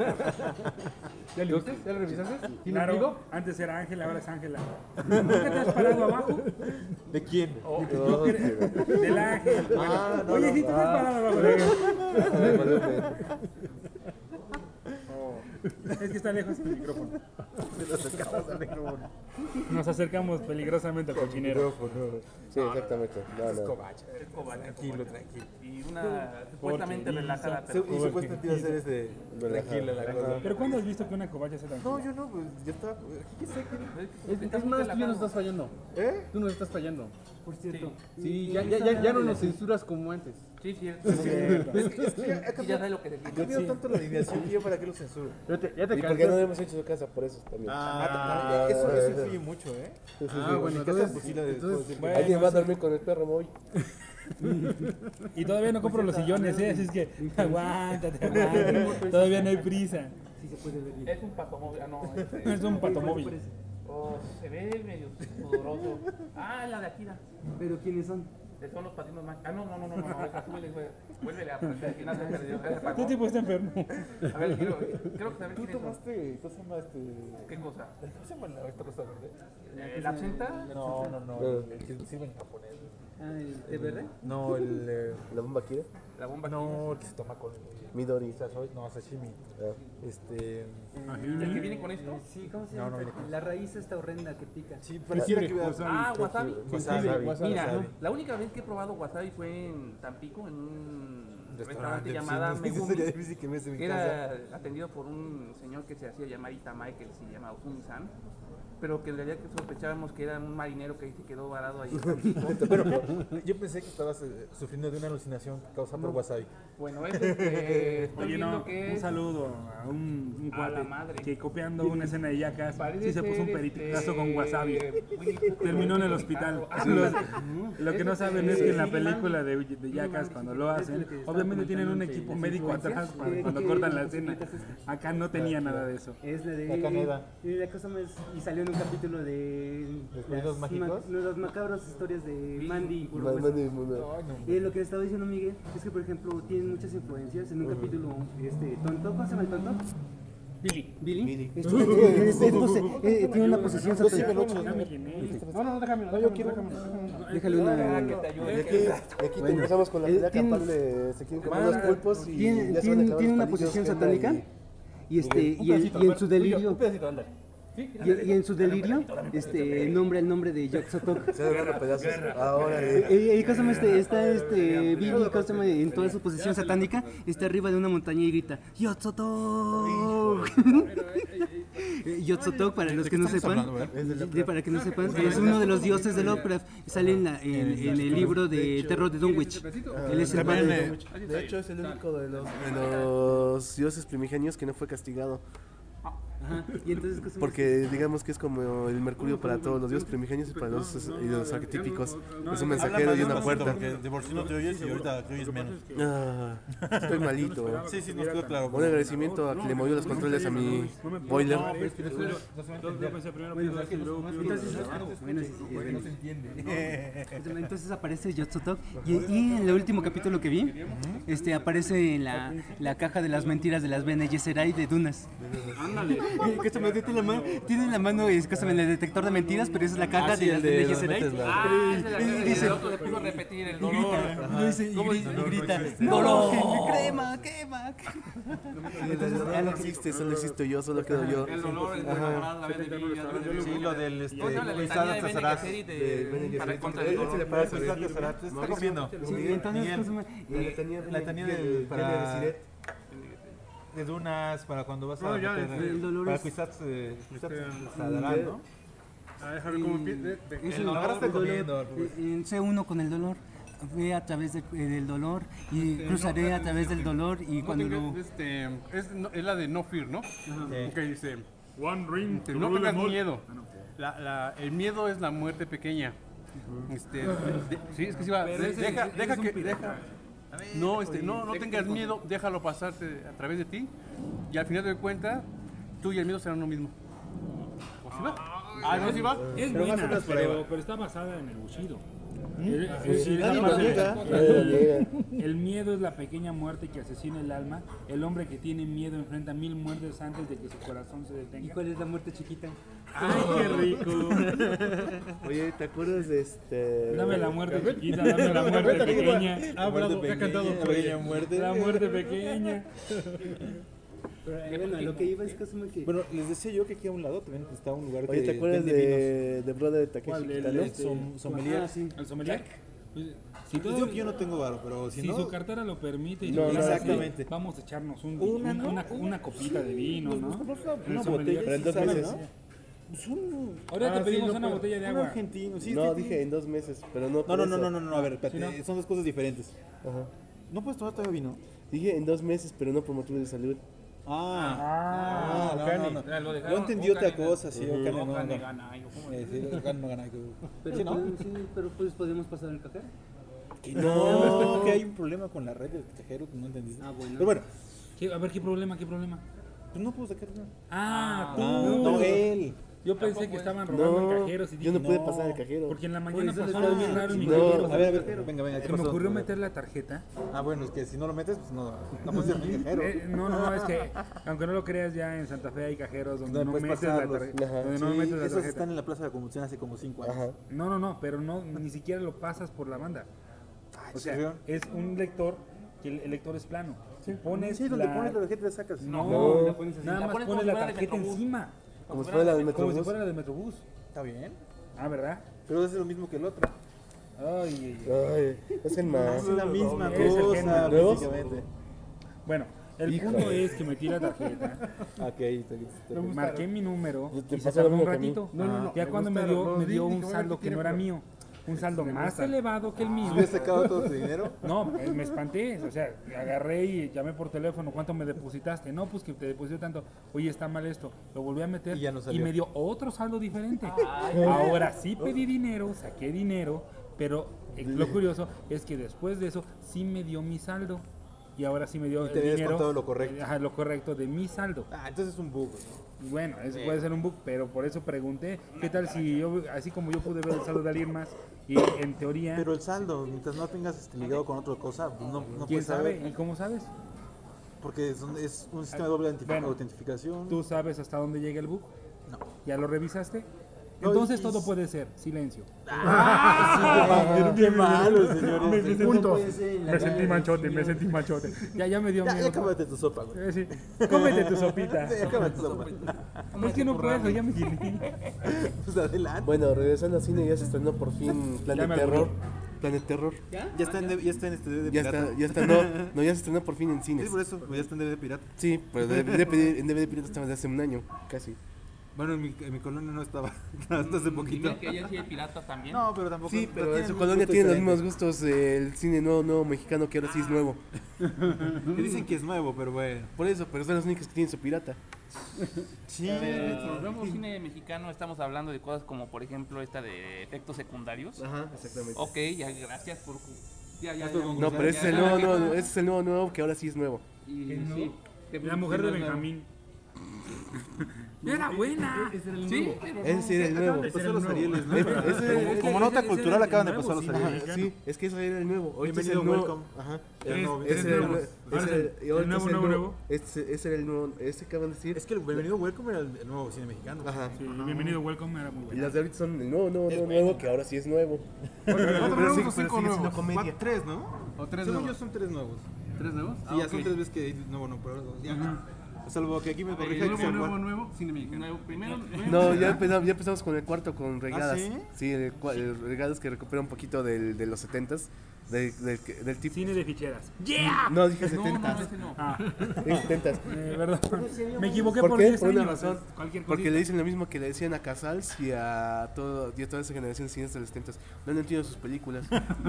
¿Ya lo viste? ¿Ya lo revisaste? ¿Tiene claro, ombligo? antes era Ángela, ahora es Ángela. ¿Nunca te has parado abajo? ¿De quién? Yo creo- del ángel. Ah, no, Oye, no. si te has parado abajo del ángel. Es que está lejos el micrófono. Nos acercamos peligrosamente al cochinero. Sí, exactamente. No, no. Tranquilo, tranquilo. Y una supuestamente relajada. Y Pero supuestamente iba a ser tranquila la cosa. Pero ¿cuándo has visto que una covacha sea tranquila? No, yo no, pues yo estaba. ¿Qué sé qué? Es más, tú ya nos estás fallando. ¿Eh? Tú nos estás fallando. Por cierto. Sí, ya no nos censuras como antes. sí, cierto. Y ya sabes lo que Ha decimos. cambiado tanto la alineación que yo para qué lo censuro. Ya te ¿Y por qué no cansas. hemos hecho su casa? Por eso también. Eso influye mucho, ¿eh? Bueno, En mi casa, pues, sí, entonces, puedo decir que- bueno, Alguien va a dormir con el perro hoy. Y todavía no compro los sillones, ¿eh? Así es que aguántate. Todavía no hay prisa. Sí se puede ver bien. Es un patomóvil. Ah, no. Es un patomóvil. Oh, se ve medio sudoroso. Ah, la de Akira. Pero ¿quiénes son? Son los patinos más. Ah, no. Esa súbele, güey. Vuélvele a aprender. Al final se perdió. Ya se ¿Qué apagó. tipo está enfermo? A ver, creo que saber ¿Tú quiénes son. tomaste, cómo se llama este? ¿Qué cosa? ¿Cómo se llama esta cosa verde? ¿La absenta? No, el que sirve en japonés. Ah, ¿el té verde? No, el. La bomba Kira. La bomba. No, el que se toma con. Midori. No, sashimi. Ah. ¿El que viene con esto? Sí, ¿cómo se No, llama? no viene con La raíz está horrenda que pica. Sí, pareciera que iba Ah, wasabi. Wasabi. Mira, Wasabi. la única vez que he probado wasabi fue en Tampico, en un restaurante llamada sí, Megumi. sería difícil que me en mi casa. Era atendido por un señor que se hacía llamar Itamae, que se llama Osumi-san, pero que en realidad que sospechábamos que era un marinero que ahí se quedó varado ahí. Pero yo pensé que estabas sufriendo de una alucinación causada por wasabi. Bueno, estoy Oye, viendo no, que un es... saludo a un A cuate la madre. que copiando una escena de Jackass Parece sí se puso un ser, peritazo con wasabi. Winnie Pooh, Terminó en el pero hospital. picado. Lo que no saben es que en la película de Jackass, cuando lo hacen, obviamente tienen un equipo médico atrás para cuando cortan la escena. Acá no tenía nada de eso. Es la de. La Caneda. Y la cosa más. Y salió en un capítulo de. ¿Los mágicos? Las macabras historias de Mandy y Burro Manda Hueso. de mundo. Y lo que estaba diciendo Miguel es que, por ejemplo, tienen muchas influencias. En un capítulo, tonto, ¿cómo se llama el tonto? Billy. Tiene una posesión satánica. No, déjame. Déjale una. Que te ayude. Y aquí empezamos con la pelea campal de se quieren comer los pulpos y Tiene ya se van a acabar una los palillos, posesión Kenda satánica. Y en su delirio. Y en su delirio, nombra el nombre de Yog-Sothoth. Se van a pedazos. Ahora Y cómo está Billy, cómo en toda su posición satánica, está arriba de una montaña y grita Yog-Sothoth. Yog-Sothoth, para los que no sepan, es uno de los dioses de Lovecraft. Sale en el libro de terror de Dunwich. Él es el padre de Dunwich. de hecho es el único de los dioses primigenios que no fue castigado. Ajá. Y entonces, Porque digamos que es como el mercurio para todos los dioses primigenios y para los arquetípicos. Es un mensajero y una puerta. Porque de por sí no te oyes y ahorita te oyes menos. Estoy malito. Sí, nos quedó claro. Un agradecimiento a quien le movió los controles a mi boiler. Entonces aparece Yog-Sothoth y en el último capítulo que vi, aparece en la caja de las mentiras de las Bene Gesserit de Dunas. Ándale. Tiene en la mano el detector de mentiras, pero esa es la caja de las Bene Gesserit. Y dice, le pudo repetir el dolor. Y grita, dolor, quema. No existe, solo existo yo, solo quedo yo. El dolor es la vez Sí, lo del ¿Cómo se llama la letanía de Bene Gesserit para contra el dolor? Está comiendo. La tenía del de Dunas para cuando vas a el dolor para es- Kwisatz Haderach, ¿no? Es El dolor está comiendo. sé uno con el dolor. Ve a través del dolor y cruzaré a través del dolor y cuando lo... Es la de No Fear, ¿no? Que dice, One ring to no rule tengas them all. miedo. El miedo es la muerte pequeña. Sí, es que sí va. Deja que. No tengas miedo, déjalo pasarte a través de ti. Y al final de cuentas, tú y el miedo serán lo mismo. ¿O sí va? ¿No sí va? Es Pero más o buena, menos por ahí va. pero está basada en el Bushido. El miedo es la pequeña muerte que asesina el alma. El hombre que tiene miedo enfrenta 1000 muertes antes de que su corazón se ¿Y detenga. cuál es la muerte chiquita? ¡Ay, qué rico! Oye, ¿te acuerdas de Dame la muerte chiquita, dame la muerte pequeña. bravo, ha cantado. La muerte pequeña. Bueno, lo que iba es que... Bueno, les decía yo que aquí a un lado también está un lugar Oye, que ¿te acuerdas vende de Brother de Takeshi ¿Cuál? Kitano? vinos, sommelier. sí. ¿El sommelier? Pues, si Pues todo- digo que yo no tengo varo, pero si si no, su cartera lo permite y No, lo no, hace, exactamente. vamos a echarnos Una copita de vino, ¿no? una El sommelier. botella. Pero en 2 ¿sabes, meses. no? Pues un Ahora te pedimos una botella de un agua. argentino, sí. No, sí, dije en 2 meses, pero no. No, a ver, espérate, son dos cosas diferentes. Ajá. ¿No puedes tomar todavía vino? Dije en 2 meses, pero no por motivos de salud. No. Lo dejaron- Yo entendí otra Ocane cosa, sí, Ocane no Ocane gana. gana, ay, ¿cómo? Sí, Ocane no gana. Pero, Sí, ¿no? pero pues podemos pasar el café. No, que hay un problema con la red del tejero, no entendiste. Ah, bueno. Pero bueno, A ver, ¿qué problema? pues no puedo sacar nada. Ah, tú. No, él. Yo pensé que estaban robando No, cajeros y yo dije, no pude pasar el cajero. porque en la mañana eso le pasó estaba algo bien raro en mi No. cajero. A ver, venga, ¿qué Se me pasó? ocurrió meter la tarjeta. Ah, bueno, es que si no lo metes, pues no puedes ser mi cajero. No, es que aunque no lo creas, ya en Santa Fe hay cajeros donde no puedes metes la pasarlos. tarjeta. Ajá. Donde no Sí, metes la esos tarjeta. están en la Plaza de la Convención hace como 5 años. Ajá. No, pero no, ni siquiera lo pasas por la banda. O sea, ¿serio? es un lector que el lector es plano. Pones Sí, donde pones la tarjeta la sacas. No, La nada más pones como pones si la fuera del tarjeta Metrobús. encima. Como si fuera la del Como si Metrobús. fuera la del Metrobús. Está bien. Ah, ¿verdad? Pero es lo mismo que el otro. Ay. Es el más. Es la misma Es el cosa, género. básicamente. Bueno, el punto es que metí la tarjeta, Ok, marqué mi número Te y se pasó lo tardó un mismo que a mí. ratito. No, Ya me cuando me gustaron, dio, los me dio vi, un dije, saldo bueno, que no era mío. Un saldo más elevado que el mío. ¿Habías sacado todo tu dinero? No, me espanté, o sea, agarré y llamé por teléfono, ¿cuánto me depositaste? No, pues que te deposité tanto, oye, está mal esto, lo volví a meter Y ya no salió. me dio otro saldo diferente. Ahora sí pedí dinero, saqué dinero, pero lo curioso es que después de eso sí me dio mi saldo y ahora sí me dio Y te el había dinero. descontado lo correcto. Ajá, lo correcto de mi saldo. Entonces es un bug, ¿no? Y bueno, eso puede ser un bug, pero por eso pregunté, ¿qué tal si yo, así como yo pude ver el saldo de alguien más y en teoría, Pero el saldo, mientras no tengas ligado con otra cosa, pues no quién puedes sabe? saber. ¿Y cómo sabes? Porque es un sistema de doble Bueno, autentificación. ¿Tú sabes hasta dónde llega el bug? No. ¿Ya lo revisaste? No, Entonces y- todo puede ser silencio. Qué malo, señores. Me sentí machote, me sentí machote. Ya me dio Ya, miedo. cámate tu sopa, güey. Sí. Cómete tu sopita. Ya, cámate tu sopa. Es que no puedo, ya me llené. Pues adelante. Bueno, regresando al cine, ya se estrenó por fin Ya Planet me Terror. aburrí. Planet Terror. Ya está en este DVD Ya pirata. está, no, ya se estrenó por fin en Sí, cines. por eso, ya está en DVD pirata. Sí, pero en DVD pirata estaba desde hace un año, casi. Bueno, en mi colonia no estaba, hasta hace poquito. Dime que ella sí hay piratas también. No, pero tampoco. Sí, pero en tienen su un colonia gusto tiene los diferente. mismos gustos el cine nuevo mexicano que ahora sí es nuevo. Que dicen que es nuevo, pero bueno. Por eso, pero son los únicos que tienen su pirata. Sí. Cuando vemos cine mexicano estamos hablando de cosas como por ejemplo esta de efectos secundarios. Ajá, exactamente. Ok, ya gracias por... Ya. No, pero ese es el nuevo, ese es el nuevo que ahora sí es nuevo. Y, ¿No? sí, La mujer de Benjamín. Era buena. Sí, pero Ese sí era el nuevo. Pasó los Arieles, ¿no? Ese- Como nota cultural acaban de pasar los Ajá, Arieles. sí, es que eso era el nuevo. Ahorita es el Bienvenido, nuevo. welcome. Ajá. El nuevo. Es Ese era el nuevo. nuevo. Ahora Ese es era- y el ahorita es nuevo, nuevo. Ese era el nuevo. Ese acaban de decir. Es que el Bienvenido Welcome era el nuevo cine mexicano. Ajá. Sí, bienvenido, welcome, era muy Y buena. las de ahorita son el nuevo, que ahora sí es nuevo. ¿Cuatro nuevos o cinco sigue siendo nuevos? comedia. Tres, ¿no? ¿O tres Según nuevos? yo son tres nuevos. ¿Tres nuevos? Sí, ya son tres veces que no, pero ya. Salvo que aquí me corrija que sea Nuevo, cine mexicano. primero... No, ya empezamos con el cuarto, con Regadas. ¿sí? Sí, el Regadas que recupera un poquito de los 70s. Del tipo. Cine de ficheras. No, dije No, 70s. ese no. Ah, Dije 70s. verdad. Me equivoqué ¿Por por qué? 10 Por una años. razón. Cualquier Porque cosita. le dicen lo mismo que le decían a Casals y a toda esa generación de cines de los 70s. No han entiendo sus películas.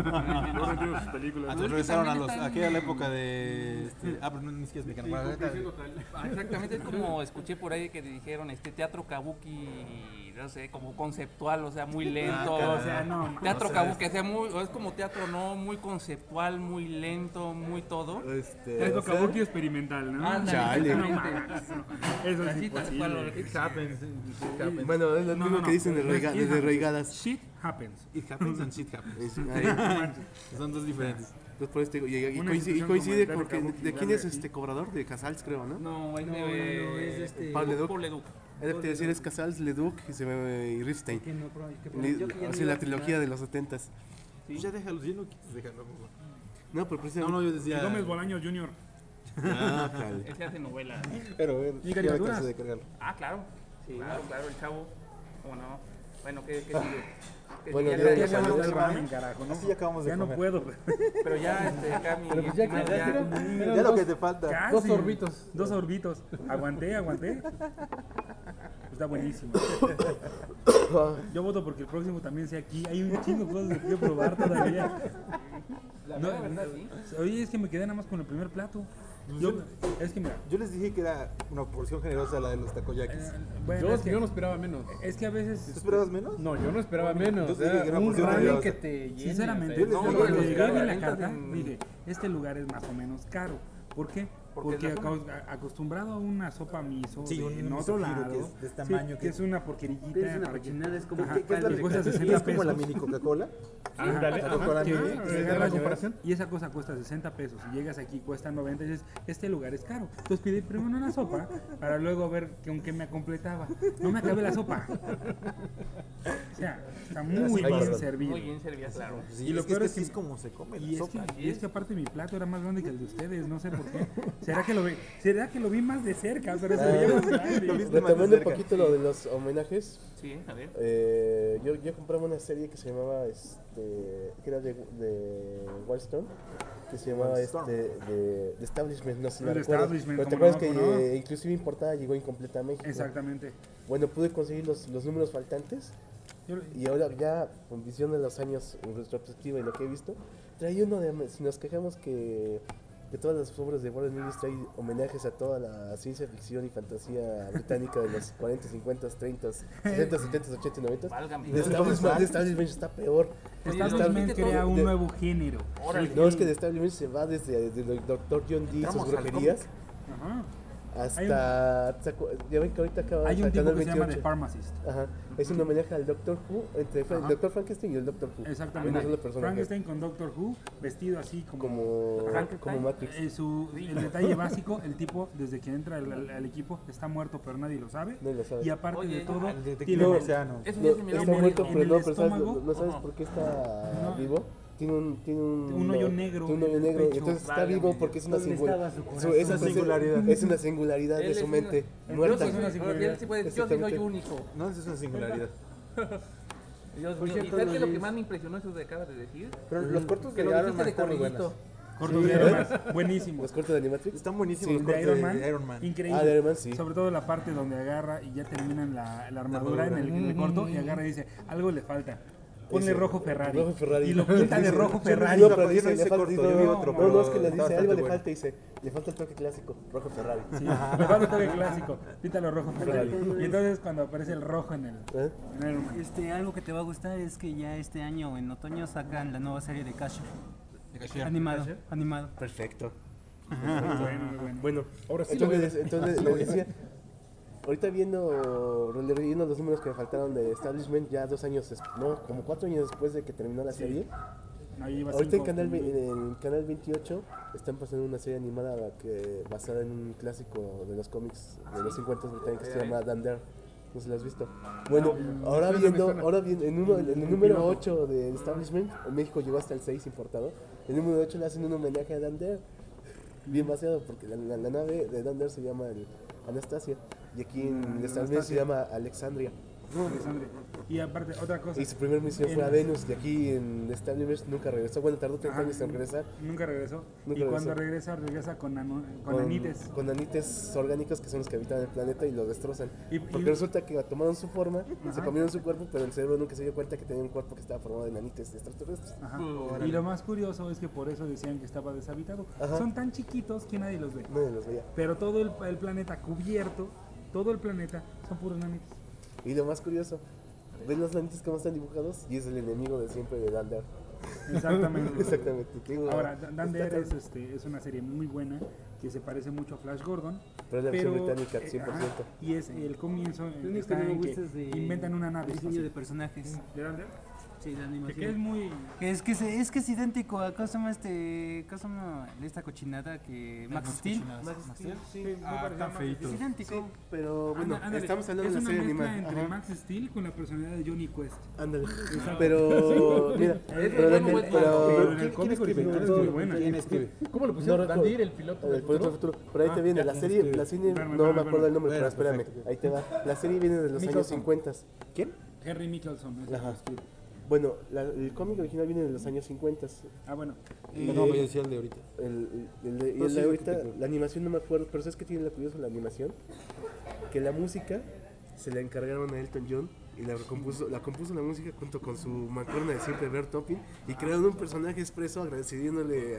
Entonces regresaron a aquella época de. Pero no, ni siquiera es mexicano. Bueno, Exactamente, es como escuché por ahí que dijeron teatro kabuki, no sé, como conceptual, o sea, muy lento. O sea, no. Teatro kabuki, o sea, es como teatro no muy conceptual, muy lento, muy todo. Algo kabuki experimental, ¿no? Ándale, Chale. No, exactamente. eso es Así tal cual, imposible. It happens. It happens. Bueno, es lo No, mismo no, que dicen de, no es it de happens, Regadas. Shit happens. It happens and shit happens. Ahí. Son dos diferentes. Entonces por este, y Una coincide, institución coincide como el porque Teatro ¿de quién Kabuki, es ¿vale? este cobrador? De Casals, creo, ¿no? No, es No, de... es este- Pablo Leduc. Paul Leduc. Es lo que te decía, es Casals, Leduc y Rifstein. Que no, pero hay que yo que ya O me sea, iba la a trilogía de los 70s. Pues ya déjalos, ya no quites dejarlo. No, pero No, precisamente. no, yo decía. Gómez Bolaños Jr. Ah, jale. Él se hace novelas. Pero bueno, ¿Y ya me caricaturas? cansé de cargarlo. Ah, claro. Claro, el chavo. ¿Cómo no? Bueno, ¿qué sigue? ¿Qué Bueno, sigue? ya- Ya ya- acabamos ya- el ya- ramen, carajo, ¿no? Así ya acabamos de Ya no comer. puedo. Pero ya, acá mi... Pero pues ya que Ya lo que te falta. Casi. Dos sorbitos. Dos sorbitos. Aguanté. Está buenísimo. Yo voto porque el próximo también sea aquí. Hay un chingo de cosas que probar todavía. No, oye, es que me quedé nada más con el primer plato. Es que mira, Yo les dije que era una porción generosa la de los takoyakis. bueno, es que, Yo no esperaba menos. es que a ¿Tú veces, esperabas menos? No, yo no esperaba menos. Yo te dije que era un porción ramen generosa. que te llene. sinceramente, yo les no, dije cuando que llegué a la rentas carta, en- dije, este lugar es más o menos caro. ¿Por qué? Porque es Porque acostumbrado a una sopa miso Sí, un en miso otro giro lado, que es de este sí, tamaño que que- es una porquerillita. Pero es una para que- cochinada, es como Ajá, que ¿Qué es la que cuesta 60 es como la pesos. mini Coca-Cola? Ándale, Coca-Cola que- mini. que ¿Es agarras la y comparación? y esa cosa cuesta 60 pesos. Y llegas aquí, cuesta 90 y dices, este lugar es caro. Entonces pedí primero una sopa para luego ver con qué me completaba. No me acabé la sopa. O sea, está muy bien servido. Muy bien servida, claro. Sí, Y lo es que peor es es que que- así es como se come Y la es, sopa. que, y es que aparte mi plato era más grande que el de ustedes, no sé por qué. ¿Será que lo vi más de cerca? Pero se veía más grande. Retomando un poquito lo de los homenajes, Sí, a ver. yo compraba una serie que se llamaba, que era de Wildstorm, que se llamaba de Establishment, no sé si la The recuerdas. Establishment, Pero te ¿cómo acuerdas no? que inclusive importada llegó incompleta a México. Exactamente. Bueno, pude conseguir los números faltantes y ahora ya, con visión de los años en retrospectiva y lo que he visto, trae uno de, si nos quejamos que todas las obras de Warren Ellis traen homenajes a toda la ciencia ficción y fantasía británica de los 40, 50, 30, 60, 70, 80 y 90. Válgame. The Establishment está peor. Establishment crea un nuevo género. No, es que The Establishment se va desde el Dr. John Dee y sus brujerías Ajá. hasta... Ya ven que ahorita acaba Hay un el tipo Canal que se llama 28. The Pharmacist. Ajá. Es un homenaje al Doctor Who, entre el Dr. Frankenstein y el Doctor Who. Exactamente. Un solo personaje. Frankenstein con Doctor Who, vestido así Como Matrix. el detalle básico, el tipo desde que entra al equipo está muerto pero nadie lo sabe. Nadie lo sabe. Y aparte Oye, de todo, El detective tiene marciano. Eso No, ya se me da está un muerto, en pero el no, pero estómago. no sabes por qué está Ajá. vivo. Tiene un hoyo negro Tiene un hoyo en el negro. pecho. Entonces está Válgame vivo Dios. porque es una ¿Dónde estaba su corazón? es una singularidad. Es una singularidad de Él su es mente una- muerta. Yo soy una singularidad. Él sí puede decir, yo sí soy único. No, eso es una singularidad. Dios mío. ¿Y sabes qué es lo que más me impresionó eso que acabas de decir? Pero los cortos Que de lo Iron dijiste Man de están muy corridito. buenos. Cortos de Iron Man, buenísimos. Los cortos de Animatrix. Están buenísimos los El cortos de Iron Man, de Iron Man. increíble. Ah, de Iron Man, sí. Sobre todo la parte donde agarra y ya terminan la armadura en el corto y agarra y dice, algo le falta. Ponle Ese, rojo Ferrari. rojo Ferrari. Y lo pinta de rojo Ferrari. No, pero Yo dice, no hice le falta, corto, yo vi otro, no, no, es que pero le estaba dice, algo le bastante falta, dice, le falta el toque clásico, rojo Ferrari. Sí, me falta todo el clásico. Píntalo rojo Ferrari. Y entonces cuando aparece el rojo en el ¿Eh? en Iron Man. Algo que te va a gustar es que ya este año, en otoño, sacan la nueva serie de Casher. Animado. Perfecto. Bueno. Bueno, Ahora sí lo voy a entonces le decía, ahorita viendo los números que me faltaron de Establishment, ya 2 años, no, como 4 años después de que terminó la serie. Ahí lleva Ahorita en 5. en Canal 28 están pasando una serie animada basada en un clásico de los cómics de los 50 británicos que se llama Dan Dare. No sé si lo has visto. Bueno, ahora viendo en el número 8 de Establishment, en México llegó hasta el 6 importado. En el número 8 le hacen un homenaje a Dan Dare. Bien vaciado, porque la nave de Dan Dare se llama Anastasia. Y aquí en Establishment se llama Alexandria. Alexandre. Y aparte, otra cosa. Y su primera misión fue a Venus, y aquí en Establishment nunca regresó. Bueno, tardó 30 Ajá, años en regresar. Nunca regresó. Nunca Y cuando regresó. regresa con anites. Con anites orgánicos que son los que habitan el planeta y lo destrozan. Porque y- resulta que tomaron su forma, se Ajá. comieron su cuerpo, pero el cerebro nunca se dio cuenta que tenía un cuerpo que estaba formado de anites extraterrestres. Ajá. Y lo más curioso es que por eso decían que estaba deshabitado. Ajá. Son tan chiquitos que nadie los ve. Nadie los veía. Pero todo el planeta cubierto, todo el planeta son puros nanites. Y lo más curioso, ven los anites cómo están dibujados y es el enemigo de siempre de Dan Dare. Exactamente. Exactamente. Digo, Ahora, Dan Dare está- es una serie muy buena que se parece mucho a Flash Gordon. Pero es la versión británica, 100%. ajá, y es el comienzo Lo único está que no me en que gusta es de inventan una nave diseño de espacial. personajes. ¿De Dan Dare? Sí, la Que es animación. muy... Es que es idéntico a ¿cómo se llama esta cochinada que Max Steel? Sí, muy parecido a Max feito. Es idéntico. Pero bueno, Ándale, estamos hablando es de la una serie mezcla animada. entre Ajá. Max Steel con la personalidad de Johnny Quest. Ándale. Pero, mira, pero en el cómic original es muy buena. ¿Quién escribe? ¿Cómo lo No pusieron? recuerdo. ¿Dandir, el piloto El del Piloto del futuro? Futuro. Pero ahí te viene, la serie, no me acuerdo el nombre, pero espérame, ahí te va. La serie viene de los años Mickelson. 50. ¿Quién? Henry Mickelson. es el Ajá. que escribe. Bueno, el cómic original viene de los años 50. Ah, bueno. No, me decía el de ahorita. Y No el sé de lo ahorita, que te- la animación no me acuerdo, pero ¿sabes qué tiene la curioso la animación? Que la música se la encargaron a Elton John y la compuso la música junto con su mancuerna de siempre, Bert Taupin, y crearon un personaje expreso agradeciéndole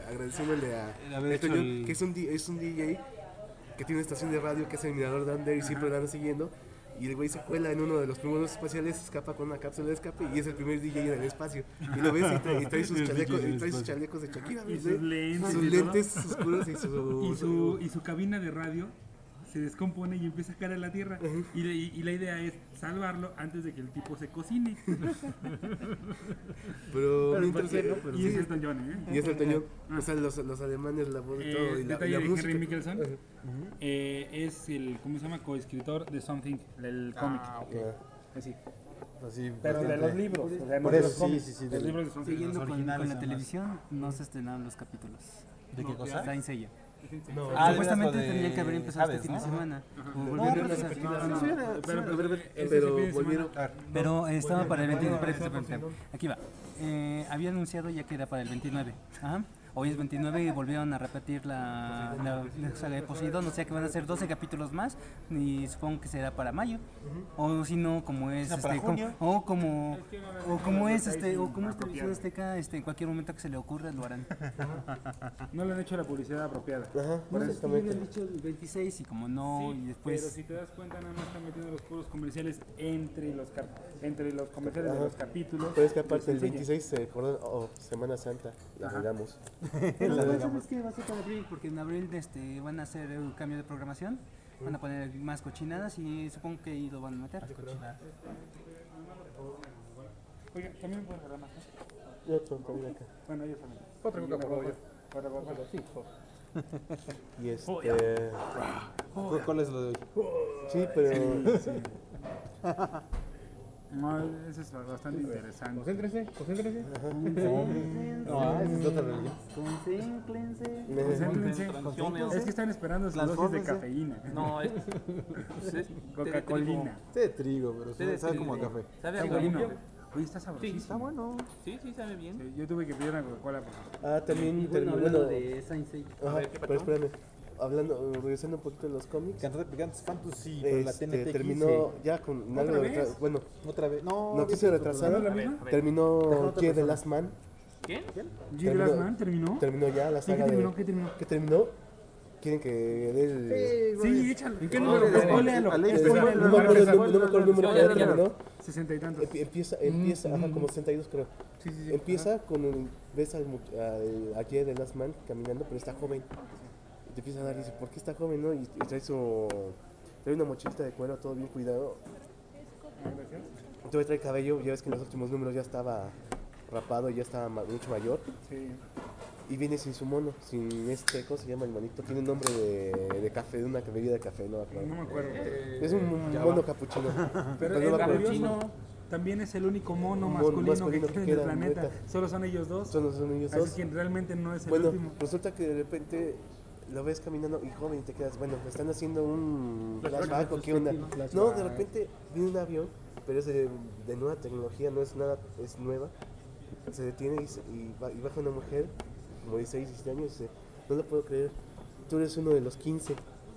a haber Elton hecho John, el- que es un DJ que tiene una estación de radio que es el mirador de Ander y siempre lo anda siguiendo. Y el güey se cuela en uno de los primeros espaciales, se escapa con una cápsula de escape y es el primer DJ en el espacio. Y lo ves y trae sus chalecos de Shakira, Y ¿ves? sus lentes. Sus y lentes todo. oscuros Y su cabina de radio se descompone y empieza a caer a la tierra. Y la idea es salvarlo antes de que el tipo se cocine. Pero Pero mientras ¿por qué no? Pero Y es sí. Elton John, ¿eh? y es el Toñón, o sea, los alemanes, la voz y todo, y detalle la de música. Henry Mickelson es el, ¿cómo se llama? Coescritor de Something, del cómic. Así. Así, Pero de bastante. los libros, o sea, no Por de eso, los sí, cómics. sí, sí, Los del- libros de Something. Siguiendo con la originales, además. televisión, no se estrenaron los capítulos. ¿De qué cosa? Saint Seiya. Supuestamente tendrían que haber empezado este fin de semana. Volvieron a empezar. Pero volvieron. Pero estaba para el 29. Aquí va. Había anunciado ya que era para el 29. Ajá. Hoy es 29 y volvieron a repetir la saga de Poseidón, o sea que van a ser 12 capítulos más y supongo que será para mayo. O si no, como es como es televisión azteca, en cualquier momento que se le ocurra lo harán. No le han hecho la publicidad apropiada. Ajá, Por eso exactamente. habían dicho el 26 y como no, Sí, y después... pero si te das cuenta, nada más están metiendo los puros comerciales entre los comerciales de los capítulos. Pero es que aparte el los enseñan. 26 se acordó, Semana Santa, la regamos. ¿Sabes qué va a ser para abril? Porque en abril van a hacer un cambio de programación, van a poner más cochinadas y supongo que ahí lo van a meter. Oye, también pueden agarrar más. Y otro también acá. Bueno, ellos también. Otra coca, por favor. Otra coca, sí. Y ¿Cuál es lo de hoy? sí, pero No, eso es bastante interesante. Concéntrese. No, esa es otra religión. Concéntrense. Es que están esperando su dosis de cafeína. No, es Coca-Colina. Té de trigo, pero sabe como a café. ¿Sabe Está algo bueno. limpio? Oye, está sabrosísimo. Está bueno. Sí, sabe bien. Sí, yo tuve que pedir una Coca-Cola. también Bueno, hablando de Saint Seiya. ajá, pero espérame. Regresando un poquito a los cómics. Cantar de Gigantes Fantasy, pero la TNT terminó ya con algo de vez? bueno, otra vez. No, noticia retrasada. ¿No es la misma? Terminó Year the Last Man. ¿Quién? G. Last Man terminó. Terminó ya la ¿Sí, saga qué terminó? de ¿Qué terminó? ¿Qué terminó? ¿Quieren que dé el Sí, échalo. ¿En qué No, número? no, Spoiléalo. no, Spoiléalo. no me acuerdo el número que Spoiler, terminó. 60 y tantos. Empieza, ajá, como 62 creo. Sí. Empieza con ves a Year the Last Man caminando, pero está joven. Y te empieza a dar y dice, ¿por qué está joven, no? Y trae una mochilita de cuero, todo bien cuidado. Entonces trae cabello, ya ves que en los últimos números ya estaba rapado y ya estaba mucho mayor. Sí. Y viene sin su mono, sin ¿cómo se llama el monito? Tiene un nombre de café, de una bebida de café, no me acuerdo. No me acuerdo. Es un mono capuchino. Pero no me el acuerdo. curioso también es el único mono Mono masculino que que queda en el queda, planeta. neta. Solo son ellos dos. Son ellos dos. Así que realmente no es el Bueno, último. resulta que de repente lo ves caminando y joven y te quedas, bueno, están haciendo un flashback o qué onda. No, de repente viene un avión, pero es de nueva tecnología, no es nada, es nueva. Se detiene y baja una mujer, como de 16, 17 años, y dice, no lo puedo creer, tú eres uno de los 15.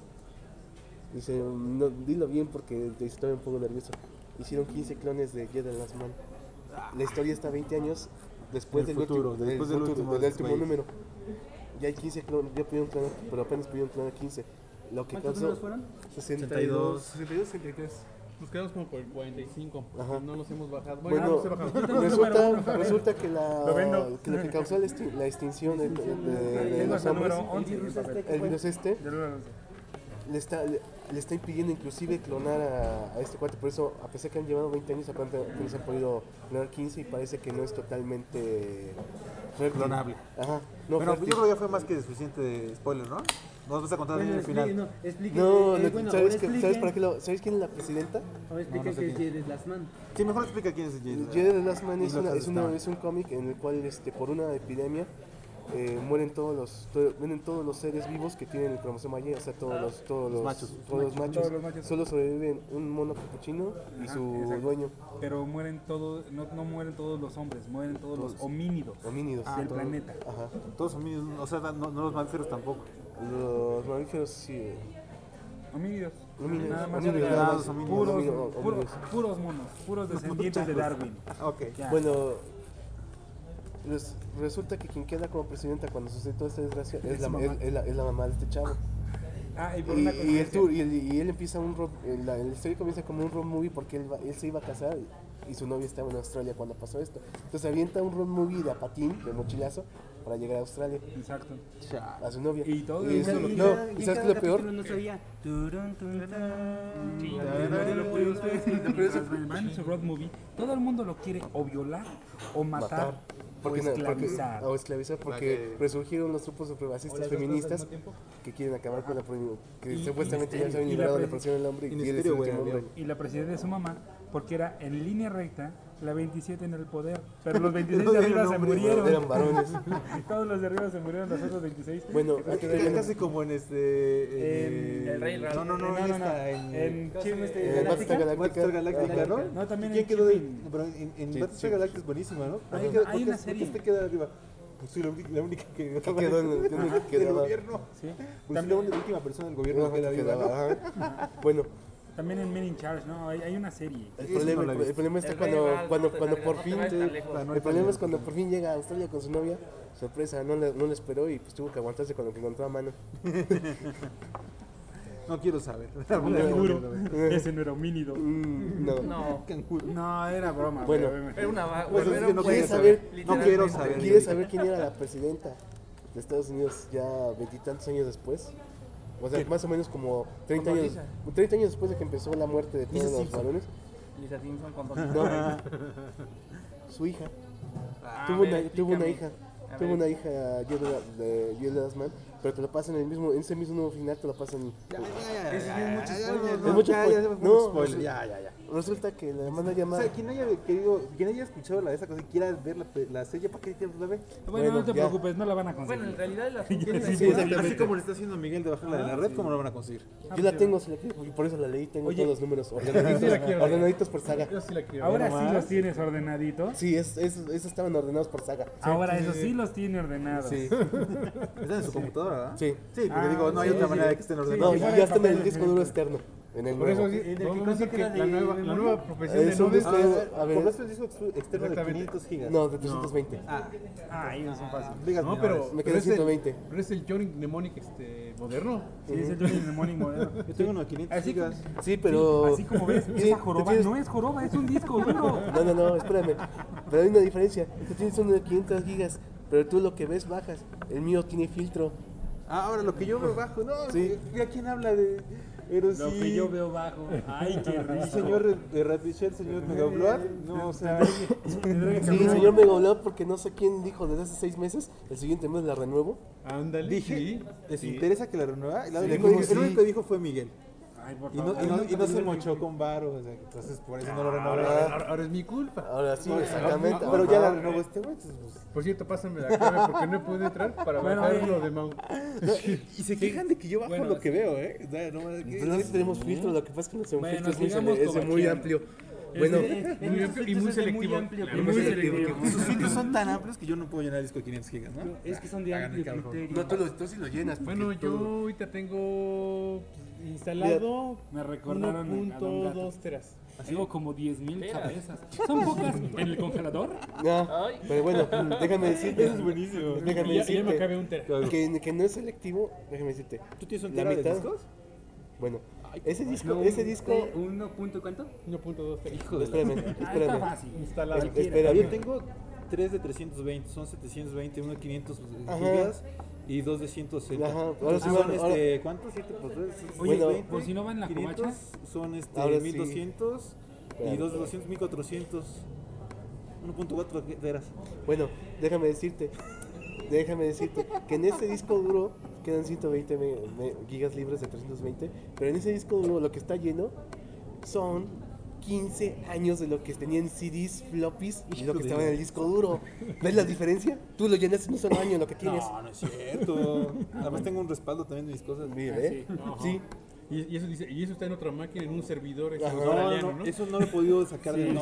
Dice, no, dilo bien porque estoy un poco nervioso. Hicieron 15 clones de Year the Last Man. La historia está 20 años después del último número. Ya hay 15 clones, ya pudieron clonar, pero apenas pudieron clonar 15. Lo que ¿Cuántos causó números fueron? 62, 63. Nos quedamos como por el 45. Ajá. No nos hemos bajado. Bueno, se bajado. resulta que lo que causó la extinción de los hombres, el virus le está impidiendo inclusive clonar a este cuate. Por eso, a pesar que han llevado 20 años, apenas han podido clonar 15 y parece que no es totalmente Clonable. Ajá. No, Bueno, fértil. yo creo que ya fue más que suficiente de spoiler, ¿no? Nos vas a contar bien el final. ¿Sabes quién es la presidenta? Ahora explica que es Year the Last Man. Sí, mejor explica quién es Jade. Year the Last Man Y lo que es un cómic en el cual por una epidemia mueren todos los seres vivos que tienen el cromosoma Y, o sea, todos los machos. Solo sobreviven un mono capuchino y su exacto. dueño. Pero mueren todos, no mueren todos los hombres, mueren todos los homínidos Homínidos. del planeta. Ajá. Todos son niños, o sea, no los mamíferos tampoco. Los mamíferos sí. Homínidos. Homínidos. Nada más Homínidos, agregados. nada más homínidos. Puros monos, puros descendientes de Darwin. Ok. Ya. Bueno, resulta que quien queda como presidenta cuando sucede toda esta desgracia es la mamá de este chavo. Ah, y por una Y coincidencia. él empieza la historia comienza como un road movie porque él se iba a casar y su novia estaba en Australia cuando pasó esto. Entonces avienta un road movie de a patín, de mochilazo, para llegar a Australia, Exacto. a su novia. Y todo ¿y eso sabes lo- qué es lo peor? No sabía. Turun, tun, tan. Sí, Ya, no lo puedo usar. Man's Road Movie, todo el mundo lo quiere o violar o matar. O esclavizar. O esclavizar, porque resurgieron los grupos supremacistas feministas que quieren acabar con la que supuestamente ya se habían librado la presión del hombre y quieren ser el último hombre. Y la presidenta de su mamá, porque era en línea recta la 27 en el poder, pero los 26 de arriba se murieron. Eran varones. Y todos los de arriba se murieron, los otros 26. Bueno, casi como en El Rey Raro. No, en Battlestar Galáctica, ¿no? No, también ¿Quién en quedó Chipin. Pero en Battlestar Galáctica es buenísima, ¿no? Hay una serie. ¿Por qué queda arriba? Pues soy la única que quedó en el del gobierno. Sí. Pues soy la última persona del gobierno que queda arriba, ¿no? Ajá. Bueno, También en Men in Charge, ¿no? Hay una serie. el Eso no problema, la he el visto. problema está El Rey Val, cuando no te por va fin a estar lejos. el problema es cuando por fin llega a Australia con su novia, sorpresa, no le esperó y pues tuvo que aguantarse con lo que encontró a mano. No quiero saber. Canguro. Ese no era homínido. No. No, No, era broma. Bueno. era una Pues es era que un no pueblo, quiero saber. No literalmente. quiero saber. ¿Quieres saber quién era la presidenta de Estados Unidos ya veintitantos años después? O sea, más o menos como 30 Como años, Lisa. 30 años después de que empezó la muerte de todos los varones. Lisa Simpson con dos. No, su hija. Ah, Tuvo a ver, una explícame. hija. A Tuvo ver. una hija de Joel Asman, pero te lo pasan en ese mismo nuevo final, te lo pasan. Es mucho spoiler. No, spoiler. Ya. Resulta que la hermana llama. O sea, quien haya escuchado la de esa cosa y quiera ver la serie, ¿para qué quieres la ver? Bueno, no te ya. preocupes, no la van a conseguir. Bueno, en realidad el asunto Sí, exactamente. Así como le está haciendo Miguel de bajarla de la red, ¿cómo lo van a conseguir? Yo la tengo, si la quiero, y por eso la leí, tengo Oye. todos los números ordenaditos por saga. Yo sí la quiero. Ahora sí los tienes ordenaditos. Sí, esos estaban ordenados por saga. Ahora eso sí los tiene ordenados. Sí, Está en su computadora, ¿verdad? sí. Sí, porque Ah, digo, no hay sí, otra sí. manera de que estén No, ordenados. y ya está en el disco duro externo. En el Por nuevo. eso sí, En el que vamos a decir consta que que la era de nueva memoria. profesión de Es un Node disco, a ver, ¿Compraste el disco externo de 500 gigas? no, de 320. Ah, ellos son fáciles. Digas No, menores. pero Me quedé es el- 120. Pero es el Johnny Mnemonic moderno. Sí, es el Johnny Mnemonic moderno. Yo tengo uno de 500 Así gigas. Sí, pero. Así como ves, Sí, esa joroba tú tienes- no es joroba, es un disco duro. No, espérame. Pero hay una diferencia. Tú tienes uno de 500 gigas, pero tú lo que ves bajas. El mío tiene filtro. Ah, ahora lo que yo veo bajo, no, Sí. ¿a quién habla de Eros? Lo que yo veo bajo. Ay, qué El risa. señor de Radishel, señor Megablot, no, o sea, Sí, señor Megablot, porque no sé quién dijo desde hace 6 meses. El siguiente mes la renuevo. Ándale. dije, sí. ¿les interesa que la renueva? El Sí, único sí. que dijo fue Miguel. Ay, por Y favor. no se mochó con Varo, o sea, entonces por eso no lo renovó. Ahora es mi culpa. Ahora sí, exactamente. Pero ya la Ajá. renovó este güey, entonces, pues, Por cierto, pásame la clave porque no pude entrar para Bueno, bajar lo de Mau. y se quejan de que yo bajo Bueno, lo que veo, ¿eh? O sea, no, Pero no tenemos filtro, lo que pasa es que nuestro Bueno, filtro es muy, sigamos es con muy Baquian. amplio. Bueno, Muy amplio y muy selectivo. amplio, Claro, muy selectivo. sus filtros son tan amplios que yo no puedo llenar el disco de 500 gigas, ¿no? Es que son de Hagan el amplio cálculo. criterio. tú sí lo llenas. porque Bueno, yo todo- ahorita tengo instalado Me recordaron a Don Gato. 1.2 teras. Tengo como 10,000 cabezas. ¿Son pocas en el congelador? No, Ay. pero bueno, déjame decirte. Eso es buenísimo. Déjame Ya me acabé decirte. un tera. Que no es selectivo, déjame decirte. ¿Tú tienes un La tera de mitad. discos? Bueno, ese disco, No, ese disco. ¿Uno punto cuánto? 1.2 teras. Espérame, Ah, está espérame. fácil. Instalado. Espérame. Yo tengo 3 de 320, son 720, uno de 500 Ajá. gigas y 2 de 160. Ajá, ahora Entonces sí son van- ahora- ¿cuántos? 7 por 3, Oye, Bueno, por si no va en la 500, covacha. son Ahora sí. 1200 y Espérame. 2 de 200, 1400. 1.4 teras. Bueno, déjame decirte que en este disco duro quedan 120 gigas libres de 320, pero en ese disco duro lo que está lleno son 15 años de lo que tenían CDs, floppies y lo que estaba en el disco duro. ¿Ves la diferencia? Tú lo llenas en un solo año lo que tienes. No, no es cierto. Además tengo un respaldo también de mis cosas. Mira, ¿eh? Sí. Y eso dice, y eso está en otra máquina, en un servidor Ajá. australiano, No, ¿no? eso no lo he podido sacar de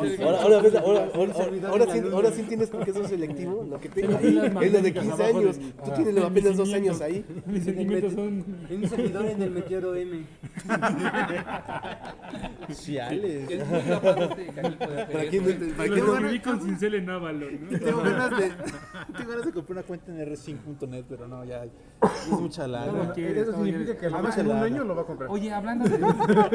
Ahora sí entiendes por qué eso es selectivo. Lo que tengo Tengo ahí las es lo de magnéticas 15 abajo de años. mi- Tú tienes apenas 2 años ahí. Mis sentimientos son. En un servidor en el Meteoro M. Ciales. Es muy capaz este canijo de hacer ¿Para eso, quién? ¿eh? ¿Para Lo qué? descubrí con Cincel en Avalon, ¿no? Tengo ganas de comprar una cuenta en r5.net, pero no, ya es mucha lana. Todo quieres, Eso todo significa quieres. que lo más en un año lo va a comprar. Oye, hablando de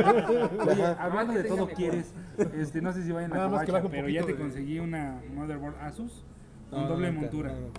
todo quieres, no sé si vayan a Nada más que Covacha, baje un pero ya te poquito de- conseguí una motherboard Asus con No, doble nunca, montura. no, no.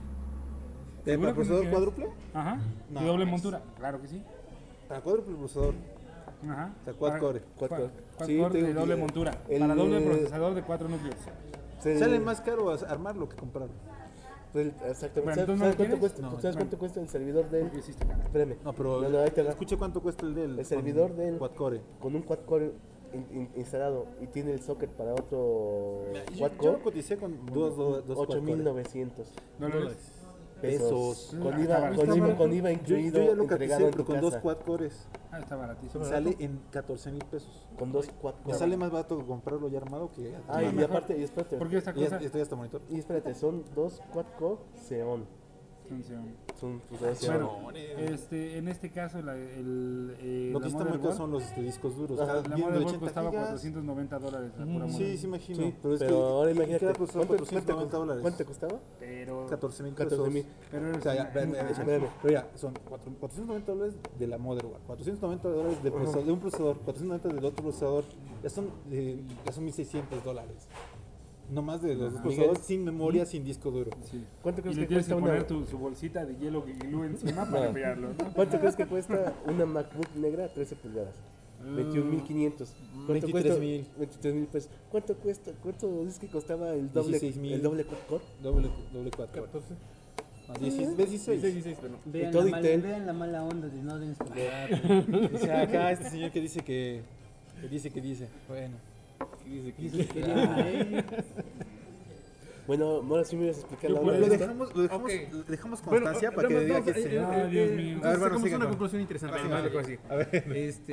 ¿Seguro ¿Para que no procesador quieres? cuádruple? Ajá, No, y doble es- montura, claro que sí. Para cuádruple procesador. Ajá. O sea, quad core. Quad-core. Quad Sí, core te de digo doble que montura. el- Para doble procesador de 4 núcleos. Sale más caro armarlo que comprarlo. Exactamente. Bueno, ¿Sabes ¿entonces no lo cuánto quieres? cuesta? No, ¿Sabes bueno. cuánto cuesta el servidor del? ¿Qué hiciste, cara? Espérame. No, pero No, ahí te va. escuche cuánto cuesta el del El servidor con del quad core. con un quad core instalado y tiene el socket para otro quad Yo core, coticé con dos quad core. 8,900 ¿Dólares? pesos. Pesos. Con Ah, IVA, está con IVA, barato. con IVA Yo incluido, ya lo entregado coticé, en pero tu con dos casa. quad cores. Ah, está baratísimo. Sale en 14,000 pesos. Con dos quad Me core. sale más barato comprarlo ya armado que. Ah, y aparte, y espérate. ¿Por qué esta Y ya, cosa? esto ya está monitor. Y espérate, son dos quad core Xeon. Son pues, dos Xeon. Bueno, en este caso, Lo que está muy caro son los discos duros. Ajá. Cada La bien de motherboard 80 costaba gigas. $490 la pura Sí, motherboard. sí, imagino. Sí, pero es pero que ahora imagínate, cada procesador ¿cuánto 490 dólares. te costaba? Pero 14,000 pesos. 14,000. Pero O sea, ya, Espérame. pero ya, son 490 dólares de la motherboard, 490 dólares del procesador, de un procesador, 490 del otro procesador, ya son $1,600. No más de los dos procesadores sin memoria, sin disco duro. sí. ¿Cuánto Y crees le que tienes que cuesta poner una? su bolsita de hielo glue encima para pegarlo, ¿no? ¿Cuánto crees que cuesta una MacBook negra 13 pulgadas? 21,500. ¿Cuánto 23,000. cuesta? 23,000 pesos. ¿Cuánto cuesta? ¿Cuánto dices que costaba el doble 16,000. el doble quad core? Doble 4. 16. Vean, todo la mala, Intel. vean la mala onda de no descontar. O sea, acá este señor que dice que dice. Bueno, que dice. Bueno, ahora sí me ibas a explicar la Lo hora de esta. dejamos constancia para que diga que se. Ah, Dios mío. A ver, bueno, Sacamos sigan una con- conclusión interesante. Ah, sí, Vale, sí. algo así. A ver.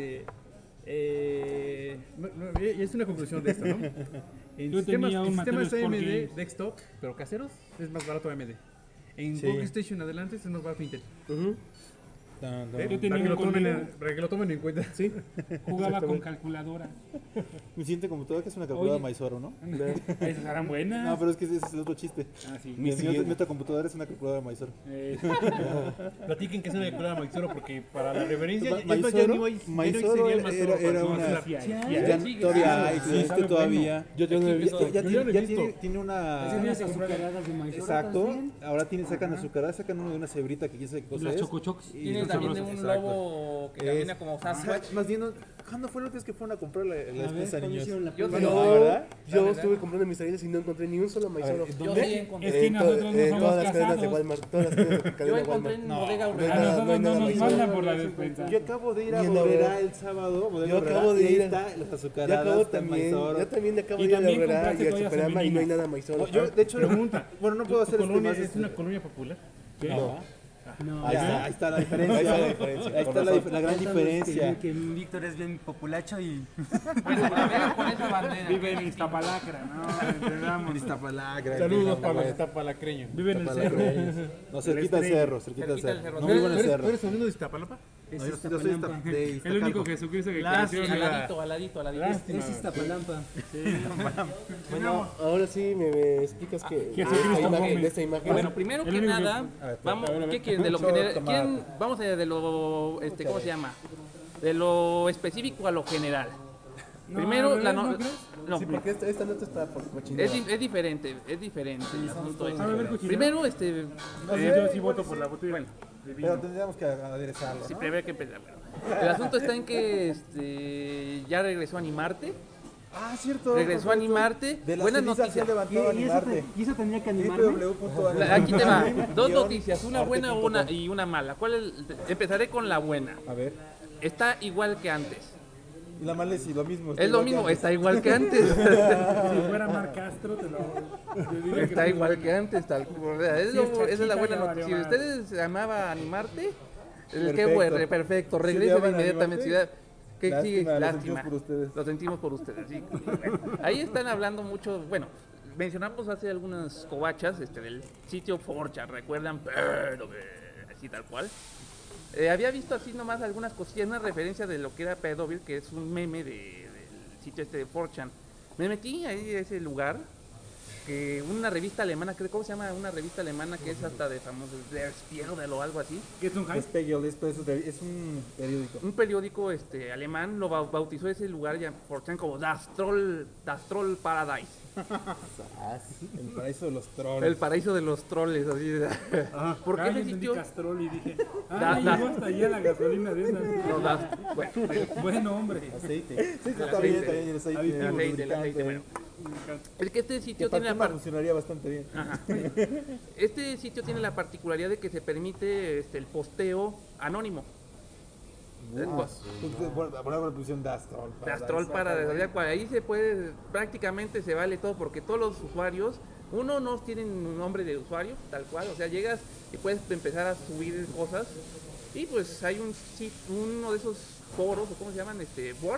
Es una conclusión de esto, ¿no? En Yo tenía un sistemas Mattel AMD Sport desktop, pero caseros, es más barato AMD. En Sí. Workstation adelante es más barato Intel. Ujú. Yo tenía Para que, un para que lo tomen en cuenta. Sí. jugaba con calculadora. Mi siguiente computadora que es una calculadora Oye. Maizoro, ¿no? Esas eran buenas. No, pero es que ese es el otro chiste. Ah, sí. Mi otra computadora es una calculadora Maizoro. Platiquen que es una calculadora Maizoro porque para la referencia Maizoro era una. Todavía existe todavía. Yo no he visto. Ya Yo no he visto. tiene una. Unas azucaradas de maíz. Exacto. Ahora sacan azucarada, sacan uno de una cebrita que quién sabe qué cosa Las es. chocochocs. Tiene también de un Exacto. lobo que camina como Sasquatch. Más bien, ¿cuándo fue la última vez que fueron a comprar la despensa, niños? Yo Yo estuve comprando mis salidas y no encontré ni un solo Maizoro. Yo sí encontré. Es que nosotros no En somos todas las cadenas de casados. Walmart. Todas las cadenas de Yo cadena encontré Walmart. en bodega A Aurrera. nosotros no nos Maizoro. mandan por la despensa. Yo acabo de ir a Y en la Obrera Obrera. el sábado. Bodega Yo Obrera, acabo de y ahí ir. está las Yo azucaradas, acabo está el también. Maizoro. Yo también acabo Y de ir a la también Obrera compraste y al toallas Superama y no hay femeninas. nada Maizoro. Yo, de hecho, Pregunta. bueno, no puedo hacer este colonia más. es una colonia popular. No. No, Ahí está la diferencia. Ahí está la diferencia. Ahí está la gran diferencia. Que Víctor es bien populacho y Bueno, navega con esa bandera. Vive en Iztapalacra, no, entendamos. Iztapalacra. Saludos para los tapalacreños. Vive en el cerro. No, cerquita del cerro, cerquita del Cerquita del cerro. cerro. No vivo en el ¿Tú cerro. eres sobrino de Iztapalapa? es No, yo soy Iztapalampa. de El único Iztacalco. Jesucristo que Lástima. creció. Al ladito, al ladito, al ladito. Lástima. Es Iztapalampa. Bueno, ahora sí me explicas que de Jesucristo esta imagen, come. de esta imagen. Bueno, primero El que único nada, vamos, ¿qué quieren? De lo general, ¿quieren? Vamos de lo, ¿cómo se llama? De lo específico a lo general. Primero, la no, no, Sí, porque esta nota está por cochinero. es diferente, el asunto es. A ver, cochinero. Primero, No, sí, yo sí voto por la botella de vino. Pero tendríamos que aderezarlo, sí, ¿no? primero hay que empezar. El asunto está en que ya regresó a Animarte. Ah, cierto. Regresó a Animarte. De las Buenas cenizas se ha noticias. levantado a animarte. Y eso tendría que animarme. Aquí te va. Dos noticias, una buena y una mala. Empezaré con la buena. A ver. Está igual que antes. Y la mala es lo mismo. Es lo mismo, está igual que antes. Si fuera Mar Castro, yo diría que Está igual que antes, tal cual. Esa es la buena ya noticia. Si valió ustedes amaba Animarte, qué Perfecto. bueno, perfecto. ¿Sí Regresen llaman a inmediatamente. Animarte? ¿Qué Lástima, sigue? lo Lástima. sentimos por ustedes. Lo sentimos por ustedes, sí. Bueno, ahí están hablando mucho. Bueno, mencionamos hace algunas covachas del sitio Forcha, ¿recuerdan? Pero, así tal cual. Había visto así nomás algunas cosillas, una referencia de lo que era Pedovil, que es un meme del sitio de 4chan. Me metí ahí a ese lugar que una revista alemana, ¿cómo se llama? Una revista alemana que es hasta de famoso, Der Spiegel o algo así. ¿Qué es un hype? Spiegel, es un periódico. Un periódico alemán lo bautizó ese lugar ya por como Das Troll Paradise. El paraíso de los trolls. El paraíso de los troles, así. Porque Yo ese entendí sitio... Castrol y dije, Da- llegó hasta allá la gasolina de esa. No, bueno, Bueno, hombre. Aceite. Sí, está aceite. bien, está bien el aceite. el aceite, bueno. Es que este sitio tiene la funcionaría bastante bien. Ajá. Este sitio tiene la particularidad de que se permite el posteo anónimo. Por algo le pusieron Dastrol. Dastrol para ahí se puede, prácticamente se vale todo porque todos los usuarios, uno no tienen un nombre de usuario, tal cual, o sea, llegas y puedes empezar a subir cosas y pues hay uno de esos foros, o cómo se llaman, boards,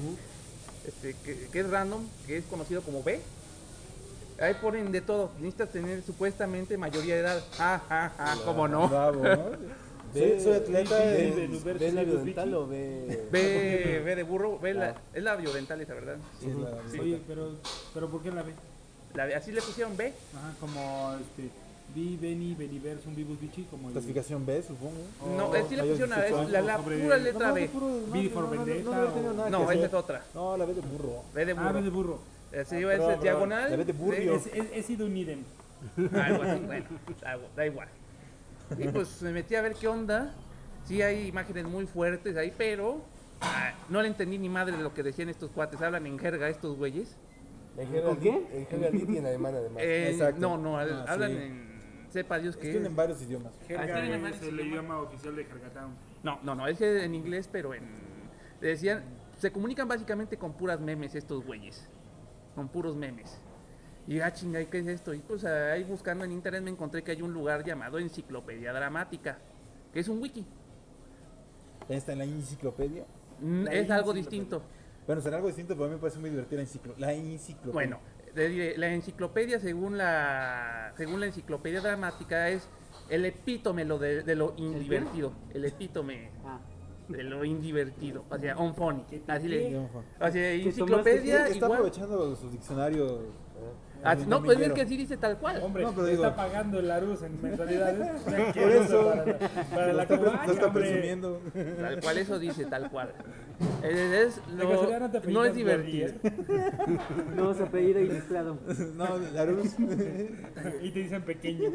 que es random, que es conocido como B. Ahí ponen de todo, necesitas tener supuestamente mayoría de edad, ¿cómo no? Bravo, ¿no? Soy atleta ¿Ve la biodental o ve...? B de burro, es la biodental esa, ¿verdad? Sí, es la Oye, pero ¿por qué la ve? Así le pusieron B. Ajá, como Beni, Beniversum, Vivus Vici, como clasificación B, supongo. No, sí le pusieron la sobre- pura letra B. B for Vendetta. No, esa es otra. No, la B de burro. B de Ah, burro. B de burro. Sí, es diagonal. La B de burrio. He sido un idem. Algo así, bueno, da igual. Y pues me metí a ver qué onda. Sí hay imágenes muy fuertes ahí, pero no le entendí ni madre de lo que decían estos cuates. Hablan en jerga estos güeyes. En general, en general y en alemán además. Exacto. No, hablan sí. en... Sepa Dios que Tienen varios idiomas. Jerga tienen es el idioma oficial de Jergatown. No, es que en inglés, pero decían, se comunican básicamente con puras memes estos güeyes. Con puros memes. Y chinga, ¿qué es esto? Y pues ahí buscando en internet me encontré que hay un lugar llamado Enciclopedia Dramática, que es un wiki. ¿Está en la enciclopedia? Es algo distinto. Bueno, será algo distinto, pero a mí me parece muy divertida la enciclopedia. Bueno, la enciclopedia, según la Enciclopedia Dramática, es el epítome de lo indivertido. El epítome de lo indivertido. O sea, on funny. Así le O sea, enciclopedia Está igual. aprovechando su diccionario. No, pues es que así dice tal cual. Hombre, No, pero está digo- pagando el Larus en mensualidades. Por eso. Para la Lo covacha, está hombre. presumiendo. Tal cual eso dice, tal cual. De casualidad no te No es apellidas divertido. Gordier. No, se apellida ilustrado. No, Larus. Y te dicen pequeño.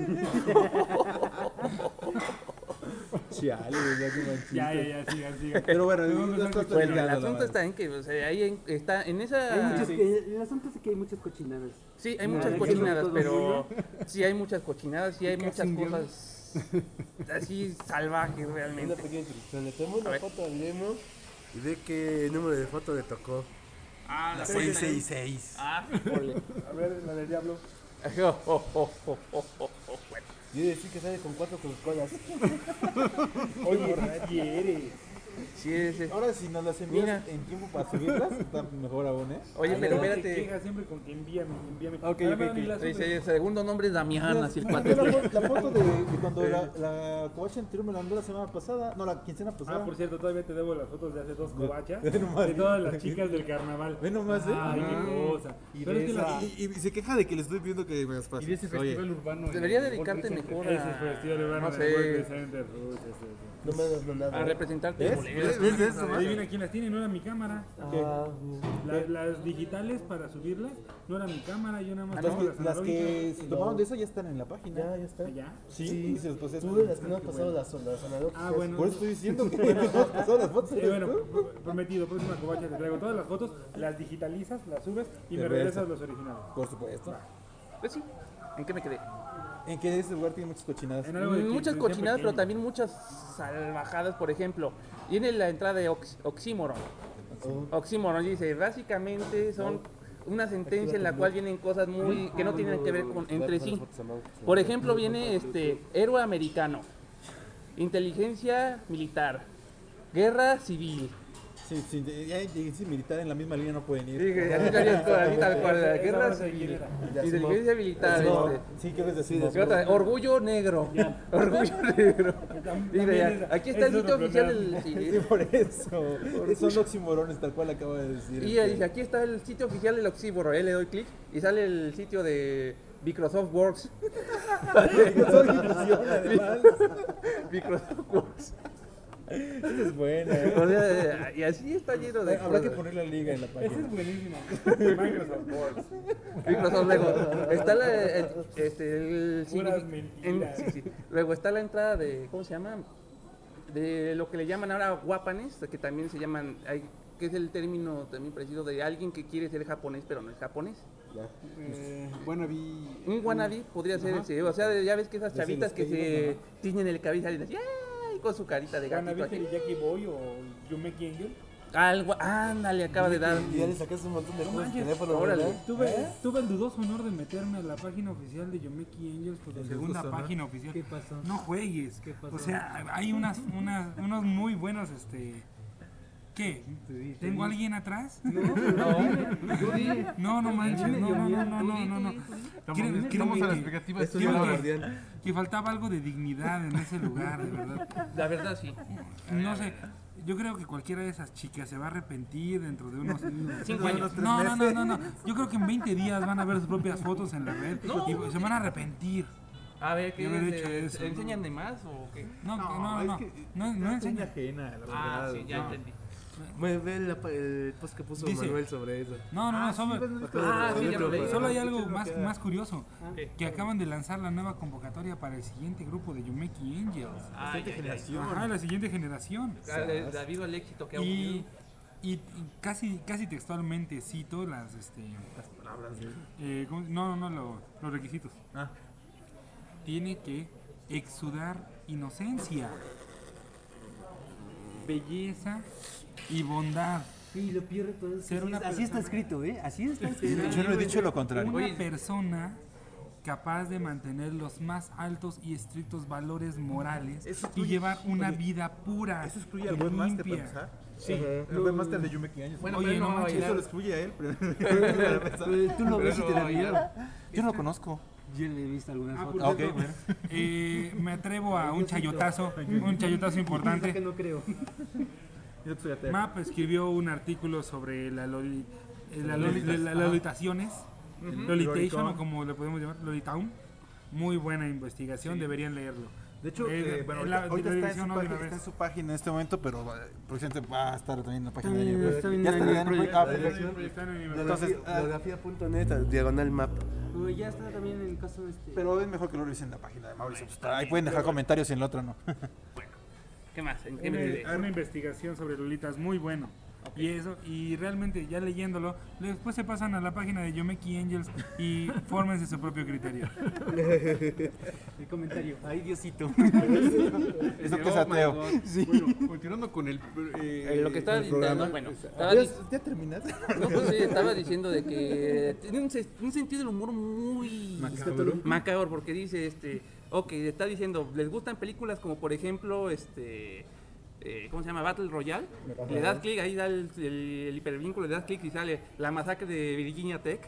Chale, ya que manchito. Ya, sigan. Pero bueno, No, esto no, está Bueno, el ligado, asunto la está en que ahí está en esa... El asunto es que hay muchas cochinadas. Sí, hay Nada, muchas que cochinadas, todo pero sí hay muchas cochinadas, sí hay muchas cosas así salvajes Una realmente. pequeña introducción. Le tomó A una ver. foto al Lemo y ve qué número de foto le tocó. Ah, la 666. Ah, ole. A ver, la del diablo. Bueno, Yo iba a decir que sale con 4 Coca-Colas. Oye, nadie eres. sí es... Ahora, si nos las envías Mira. en tiempo para subirlas, está mejor aún, ¿eh? Oye, pero Te espérate. quejas siempre con que envíame. Ok, Además, ok, ni la ok. subes. Dice, el segundo nombre es Damián, así el cuate. La foto de cuando la covacha anterior me la mandó la semana pasada. No, la quincena pasada. Ah, por cierto, todavía te debo las fotos de hace 2 covachas. Ve nomás. De todas las chicas del carnaval. Ve nomás, ¿eh? Ay, qué cosa. Pero es que la- Y se queja de que le estoy pidiendo que me las pase. Y de ese festival urbano. Debería dedicarte mejor Ese festival urbano no de World sé, Center. No me das a nada. representarte. ¿Ves? colegas. ¿Ves eso? Adivina quién las tiene, no era mi cámara. Ah, Las digitales para subirlas, no era mi cámara, yo nada más Las tengo las las que analógicas. se tomaron de eso ya están en la página. ya está. ¿Ya? Sí, se los pasé. Tú de las que no has pasado las analógicas. Ah, bueno. Por eso estoy diciendo que no has pasado las fotos. Bueno, prometido, próxima covacha te traigo todas las fotos, las digitalizas, las subes y me regresas los originales. Por supuesto. Pues sí, ¿en qué me quedé? En que ese lugar tiene muchas cochinadas. En algo de que Muchas sea cochinadas, pero pequeño. también muchas salvajadas, por ejemplo. Viene la entrada de Oxímoron. Oxímoron dice, básicamente son una sentencia en la cual vienen cosas muy que no tienen que ver con entre sí. Por ejemplo, viene héroe americano, inteligencia militar, guerra civil, Sí, sí, sí, militar en la misma línea no pueden ir. Sí, que así tal cual, la guerra civil, inteligencia militar, Sí, ¿qué ves decir? ¿qué otra? Orgullo negro, orgullo negro. Dice ya, aquí está el sitio oficial del... Sí, por eso. Son oximorones, tal cual acaba de decir. Y dice, aquí está el sitio oficial del Oxíboro, le doy clic y sale el sitio de Microsoft Works. Microsoft Works. Esa es buena. O sea, y así está lleno de Habrá que cosas. poner la liga en la página. Esa es buenísima. Microsoft Word. Microsoft luego está el Puras mentiras. sí. Luego está la entrada de, ¿cómo se llama? De lo que le llaman ahora guapanes, que también se llaman, que es el término también preciso de alguien que quiere ser japonés pero no es japonés. Wannabe. Un wannabe podría ser ese, o sea, ya ves que esas chavitas que se tiñen el cabello y así, ¡ay! Con su carita de gatito ¿Viste aquí. el Jackie Boy o Yumeki Angel? Algo, ándale, acaba de dar. Y ya le sacaste un montón de No juegos de manches, teléfono, órale. ¿verdad? Tuve el dudoso honor de meterme a la página oficial de Yomeki Angels, pues la segunda página oficial. ¿Qué pasó? No juegues. ¿Qué pasó? O sea, hay unos muy buenos, ¿qué? ¿Tengo alguien atrás? No, no manches, no. Estamos a la expectativa. Esto es un guardián. Que faltaba algo de dignidad en ese lugar, de verdad. La verdad sí. No sé, yo creo que cualquiera de esas chicas se va a arrepentir dentro de unos 5 años. No. Yo creo que en 20 días van a ver sus propias fotos en la red y se van a arrepentir. A ver, ¿qué De haber hecho eso. ¿te enseñan de más o qué? No No enseña. ajena, la Ah, verdad. sí, ya entendí. Ve el post que puso Dice- Manuel sobre eso. No, sí, ya lo leí. solo hay algo más curioso, ¿Qué? que acaban de lanzar la nueva convocatoria para el siguiente grupo de Yumeki Angels. Generación. Ajá, la siguiente generación. Debido al éxito que ha Y, obtenido. y casi textualmente cito las Palabras. los requisitos. Ah. Tiene que exudar inocencia, belleza y bondad. Sí, lo peor de todo es que Ser una así está persona- escrito, ¿eh? Así está escrito. Yo no he dicho lo contrario. Una persona capaz de mantener los más altos y estrictos valores morales Eso y excluye- llevar una oye, vida pura ¿Eso excluye al y webmaster para limpia. empezar? Sí. El webmaster de Yumeki Años. Bueno, Oye, pero él no va a manches, Eso bailar. lo excluye a él. Pero tú lo ves y te da miedo. Yo no lo conozco. Yo le he visto algunas Ah, fotos. por Ok, cierto, bueno. me atrevo a un chayotazo Que importante. no creo. Yo soy ateo. MAP escribió un artículo sobre las lolitaciones, lolitation o como le podemos llamar, lolitown. Muy buena investigación, deberían leerlo. De hecho, bueno, la ahorita está en, dirección su no de página, una está en vez. su página en este momento, pero próximamente va a estar también en la página de También Daniel está Project. en Ya está Daniel en Daniel Project. Project. Perfecto. Está en el universo. Entonces, Geografía.net, diagonal map. Uy, ya está también en el caso Pero es mejor que lo revisen en la página de Mauricio. Ahí pueden dejar comentarios y en la otra no. ¿Qué más? ¿En qué me quedé? Una investigación sobre Lolitas muy bueno. Y realmente ya leyéndolo, después se pasan a la página de Yomeki Angels y fórmense su propio criterio. el comentario. Ay, Diosito. Eso que es ateo. Bueno, continuando con Lo que estaba el diciendo, programa. bueno, ¿Ya terminas? no, pues sí, estaba diciendo de que tiene un sentido del humor muy macabro, porque dice, ok, está diciendo, les gustan películas como por ejemplo, ¿cómo se llama? Battle Royale. Le das clic, ahí da el hipervínculo, le das clic y sale la masacre de Virginia Tech.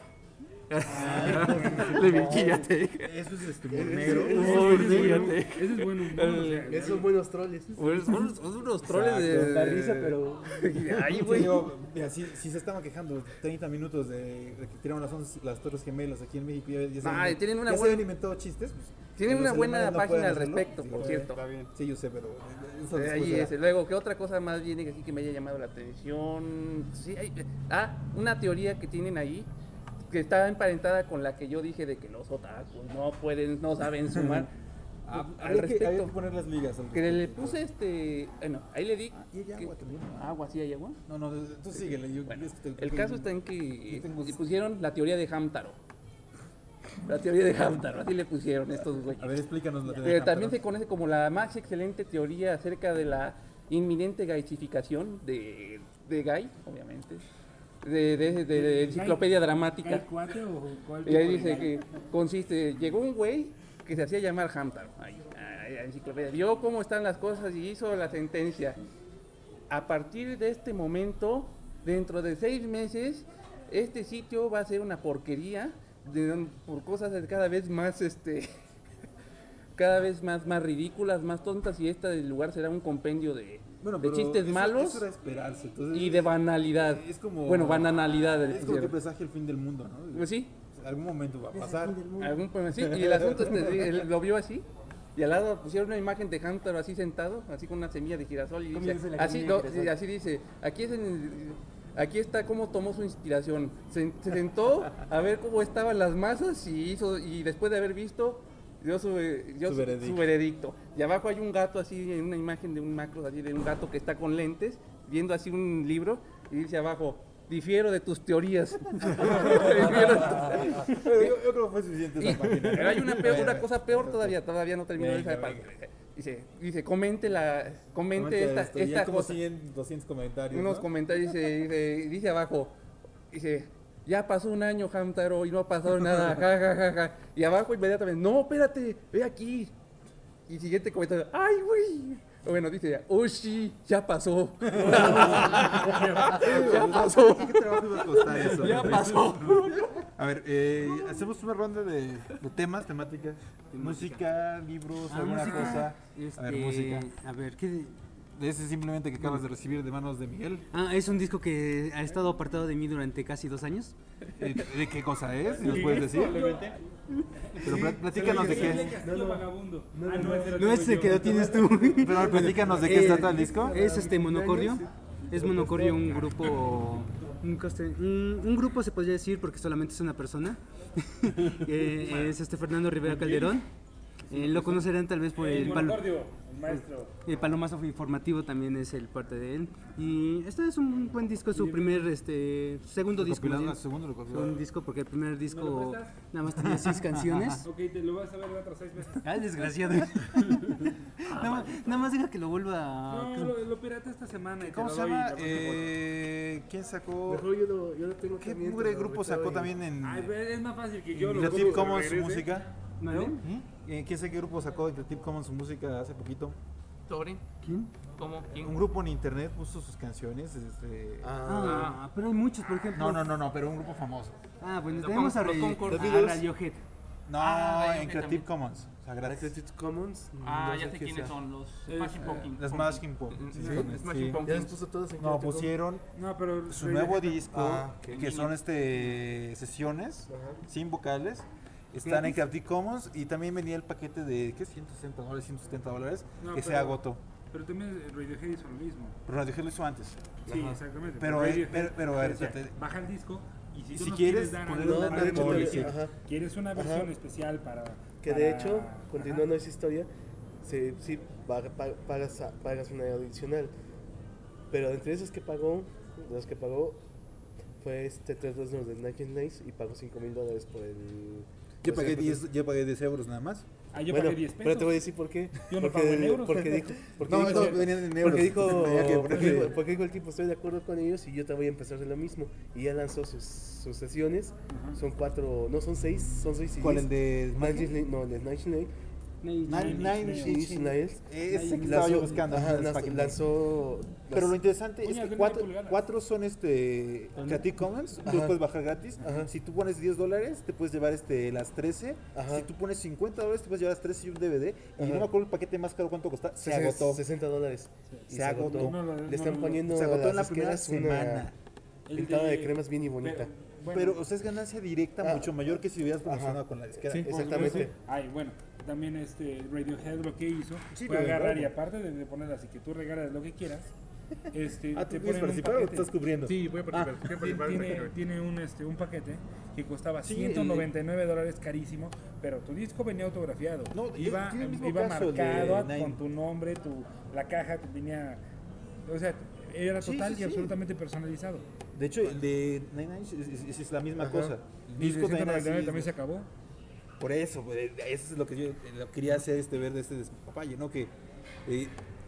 De Virginia Tech. Eso es humor negro. Virginia Tech. Ese es bueno. Esos son buenos troles. Son unos troles de... Da risa, pero. Ahí, Sí, güey. digo, mira, si se estaban quejando 30 minutos de que tiraron las Torres Gemelas aquí en México, Tienen una ya se buena- habían inventado chistes. Pues, Tienen que una los buena alemanes no página pueden al hacerlo. respecto, Sí, por sí, cierto. está bien. Sí, yo sé, pero eso Ahí después es. Luego, ¿qué otra cosa más viene así que me haya llamado la atención? Sí, una teoría que tienen ahí que está emparentada con la que yo dije de que los otakus no saben sumar. Al Había que respecto, poner las ligas. al que le respecto. puse bueno, ahí le di ¿Y hay que- agua también? agua, sí hay agua. No, tú síguele. Bueno, es que el caso está en que tengo- pusieron la teoría de Hamtaro. La teoría de Hamtaro, así le pusieron estos güeyes. A ver, explícanos la Que también se conoce como la más excelente teoría acerca de la inminente gaisificación de Gai, obviamente, de enciclopedia dramática. ¿Hay cuate o cuál Y ahí tipo de dice gai? que consiste, llegó un güey que se hacía llamar Hamtaro, ahí, a enciclopedia, vio cómo están las cosas y hizo la sentencia. a partir de este momento, dentro de 6 meses, este sitio va a ser una porquería por cosas cada vez más, cada vez más ridículas, más tontas, y el lugar será un compendio de chistes malos eso era esperarse. Entonces, y de banalidad. Es como... banalidad. Es como que presagia el fin del mundo, ¿no? Pues sí. Algún momento va a pasar. Sí, y el asunto él lo vio así, y al lado pusieron una imagen de Hamtaro así sentado, así con una semilla de girasol, y dice, así dice, aquí está cómo tomó su inspiración. Se sentó a ver cómo estaban las masas y después de haber visto, dio su veredicto. Y abajo hay un gato así, en una imagen de un macro, así de un gato que está con lentes, viendo así un libro, y dice abajo: difiero de tus teorías. Pero yo creo que fue suficiente esa página. Pero hay una cosa peor todavía no terminó esa página. Dice, comente esta como cosa. 100, 200 comentarios. Unos ¿no? comentarios, dice abajo, ya pasó un año, Hamtaro, y no ha pasado nada, ja, ja, ja, ja. Y abajo inmediatamente, no, espérate, ve aquí. Y siguiente comentario, ay, güey. Bueno, dice, oh sí, ya pasó. Ya pasó. ¿Qué trabajo iba a costar eso? Ya pasó. A ver, hacemos una ronda de temas, temáticas, música, libros, alguna cosa. A ver, música. A ver, ¿qué? De ese simplemente que acabas de recibir de manos de Miguel. Es un disco que ha estado apartado de mí durante casi 2 años. ¿De qué cosa es? ¿Nos puedes decir? Pero platícanos de qué. No es el que lo tienes tú. Pero platícanos de qué se trata el disco. Es Monocordio. Es Monocordio, un grupo. Un grupo se podría decir porque solamente es una persona. Es Fernando Rivera Calderón. Lo conocerán tal vez por el maestro. El palomazo informativo también es el parte de él. Y este es un buen disco, es su primer, segundo disco. Un disco porque el primer disco nada más tenía 6 canciones. Ok, te lo vas a ver otras 6 veces. Ah, desgraciado. nada más deja que lo vuelva. No, lo pirata esta semana. ¿Cómo se llama? ¿Quién sacó? Mejor yo no tengo ¿Qué mugre grupo sacó también en es más fácil que yo lo Creative Commons su música? ¿Vale? ¿Quién sabe qué grupo sacó de Creative Commons su música hace poquito? ¿Sobre? ¿Quién? ¿Cómo? ¿Quién? Un grupo en internet puso sus canciones. Pero hay muchos, por ejemplo. No, pero un grupo famoso. Bueno, tenemos a Concord. Radiohead. No, Radiohead en Creative también. Commons. O sea, gratis. Creative Commons. Ya no sé qué quiénes sea. son, los Smashing Pumpkins. Las Smashing Pumpkins. Smashing Ya Pumpkins. les puso todos en No, Creative pusieron No, pero su nuevo disco, ok. que son sesiones sin vocales. Están ¿Gratis? en Creative Commons y también venía el paquete de ¿qué? $160, $170 No, que se pero- agotó. Pero también Radiohead hizo lo mismo. Pero Radiohead lo hizo antes. Sí, exactamente. Pero, Radiohead pero, a ver, decía, espérate. baja el disco y si, Y tú si nos quieres dar poner algo una para de hecho, el te- public, ajá. quieres una versión Ajá. especial para... Que de hecho, continuando esa historia, sí pagas una adicional. Pero entre esos que pagó, de los que pagó, fue 3 dólares de Nike Nice y pagó $5,000 por el... Yo pagué 10 euros nada más. Yo Bueno, pagué 10 pesos. pero te voy a decir por qué. Yo no pago en euros. Porque dijo, Venían en euros. porque dijo, Tenía que ponerle- porque dijo el tipo, estoy de acuerdo con ellos y yo te voy a empezar a hacer lo mismo. Y ya lanzó sus sesiones. Son 4, no, son 6 CDs. ¿Cuál, el de No, el de Nine Inch Nine Nails. Ese que estaba yo buscando. Ajá, en las páginas. lanzó... Pero lo interesante es Uñas que de 4 una pulgada. son Creative Commons, tú Ajá. puedes bajar gratis. Ajá. Si tú pones $10, te puedes llevar las 13. Ajá. Si tú pones $50, te puedes llevar las 13 y un DVD. Y Ajá. no me acuerdo el paquete más caro cuánto cuesta. Se agotó. $60. Y Se agotó. Le están poniendo Se agotó a en la las primera esquenas una semana. pintada de cremas bien y bonita. Pero, o sea, es ganancia directa Ah. mucho mayor que si hubieras promocionado con la disquera. Sí. Exactamente. Ay, bueno, también Radiohead lo que hizo Sí, fue lo agarrar grabó. y aparte de poner así que tú regalas lo que quieras, ¿tú te quieres ponen un participar o paquete. estás cubriendo? Sí, voy a participar. Tiene un paquete que costaba Sí, $199 carísimo, pero tu disco venía autografiado. No, iba tiene el mismo iba caso el de marcado Nine. con tu nombre, la caja venía, o sea, era Sí, total sí, y sí. absolutamente personalizado. De hecho, el de Nine Inch es la misma Ajá. cosa. El Y disco de también 199 así, también se acabó. Por eso, eso es lo que yo quería hacer ver de este despapalle, ¿no? Que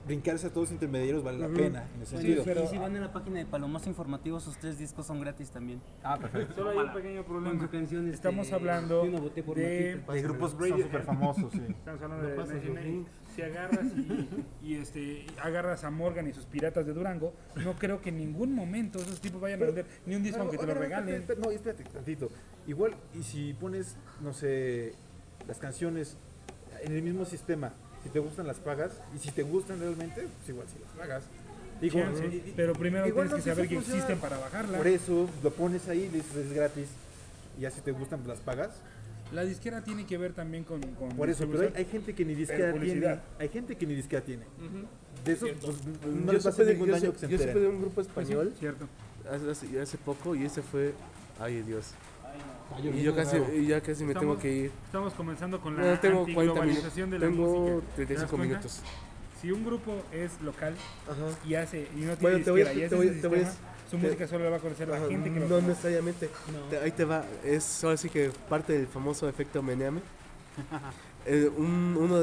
brincarse a todos los intermediarios vale la pena en ese sentido. Y si van a la página de Palomazo Informativo, sus 3 discos son gratis también. Ah, perfecto. Solo hay un pequeño problema. Con su canción, Estamos hablando Yo no voté por de... Martita. De grupos radio súper famosos, sí. Estamos hablando de Nine. Si agarras y agarras a Morgan y sus piratas de Durango, no creo que en ningún momento esos tipos vayan a vender ni un disco aunque te lo regalen. No, espérate tantito. Igual, y si pones, no sé, las canciones en el mismo sistema, si te gustan las pagas, y si te gustan realmente, pues igual si las pagas. Digo, Pero primero igual tienes que no sé saber si que funciona. existen para bajarla. Por eso lo pones ahí, le dices es gratis, y ya si te gustan, pues las pagas. La disquera tiene que ver también con Por eso, pero distribución. hay gente que ni disquera tiene. publicidad. Hay gente que ni disquera tiene. De eso, pues, no Yo les va a hacer supe ningún daño que se yo supe de enteren. un grupo español Cierto. hace poco y ese fue, ay Dios. Ay, Y yo casi, y ya casi me tengo Estamos- que ir. Estamos comenzando con No, la tengo 40 minutos. antiglobalización de la Tengo música. ¿Te das 35 cuenta? minutos. Si un grupo es local Ajá. y hace y no tiene Bueno, te voy a- disquera y te hace voy- ese te voy a- sistema, su te- música solo la va a conocer la Ajá, gente que lo no conoce. necesariamente. Ahí te va. Es ahora sí que parte del famoso efecto Meneame. Uno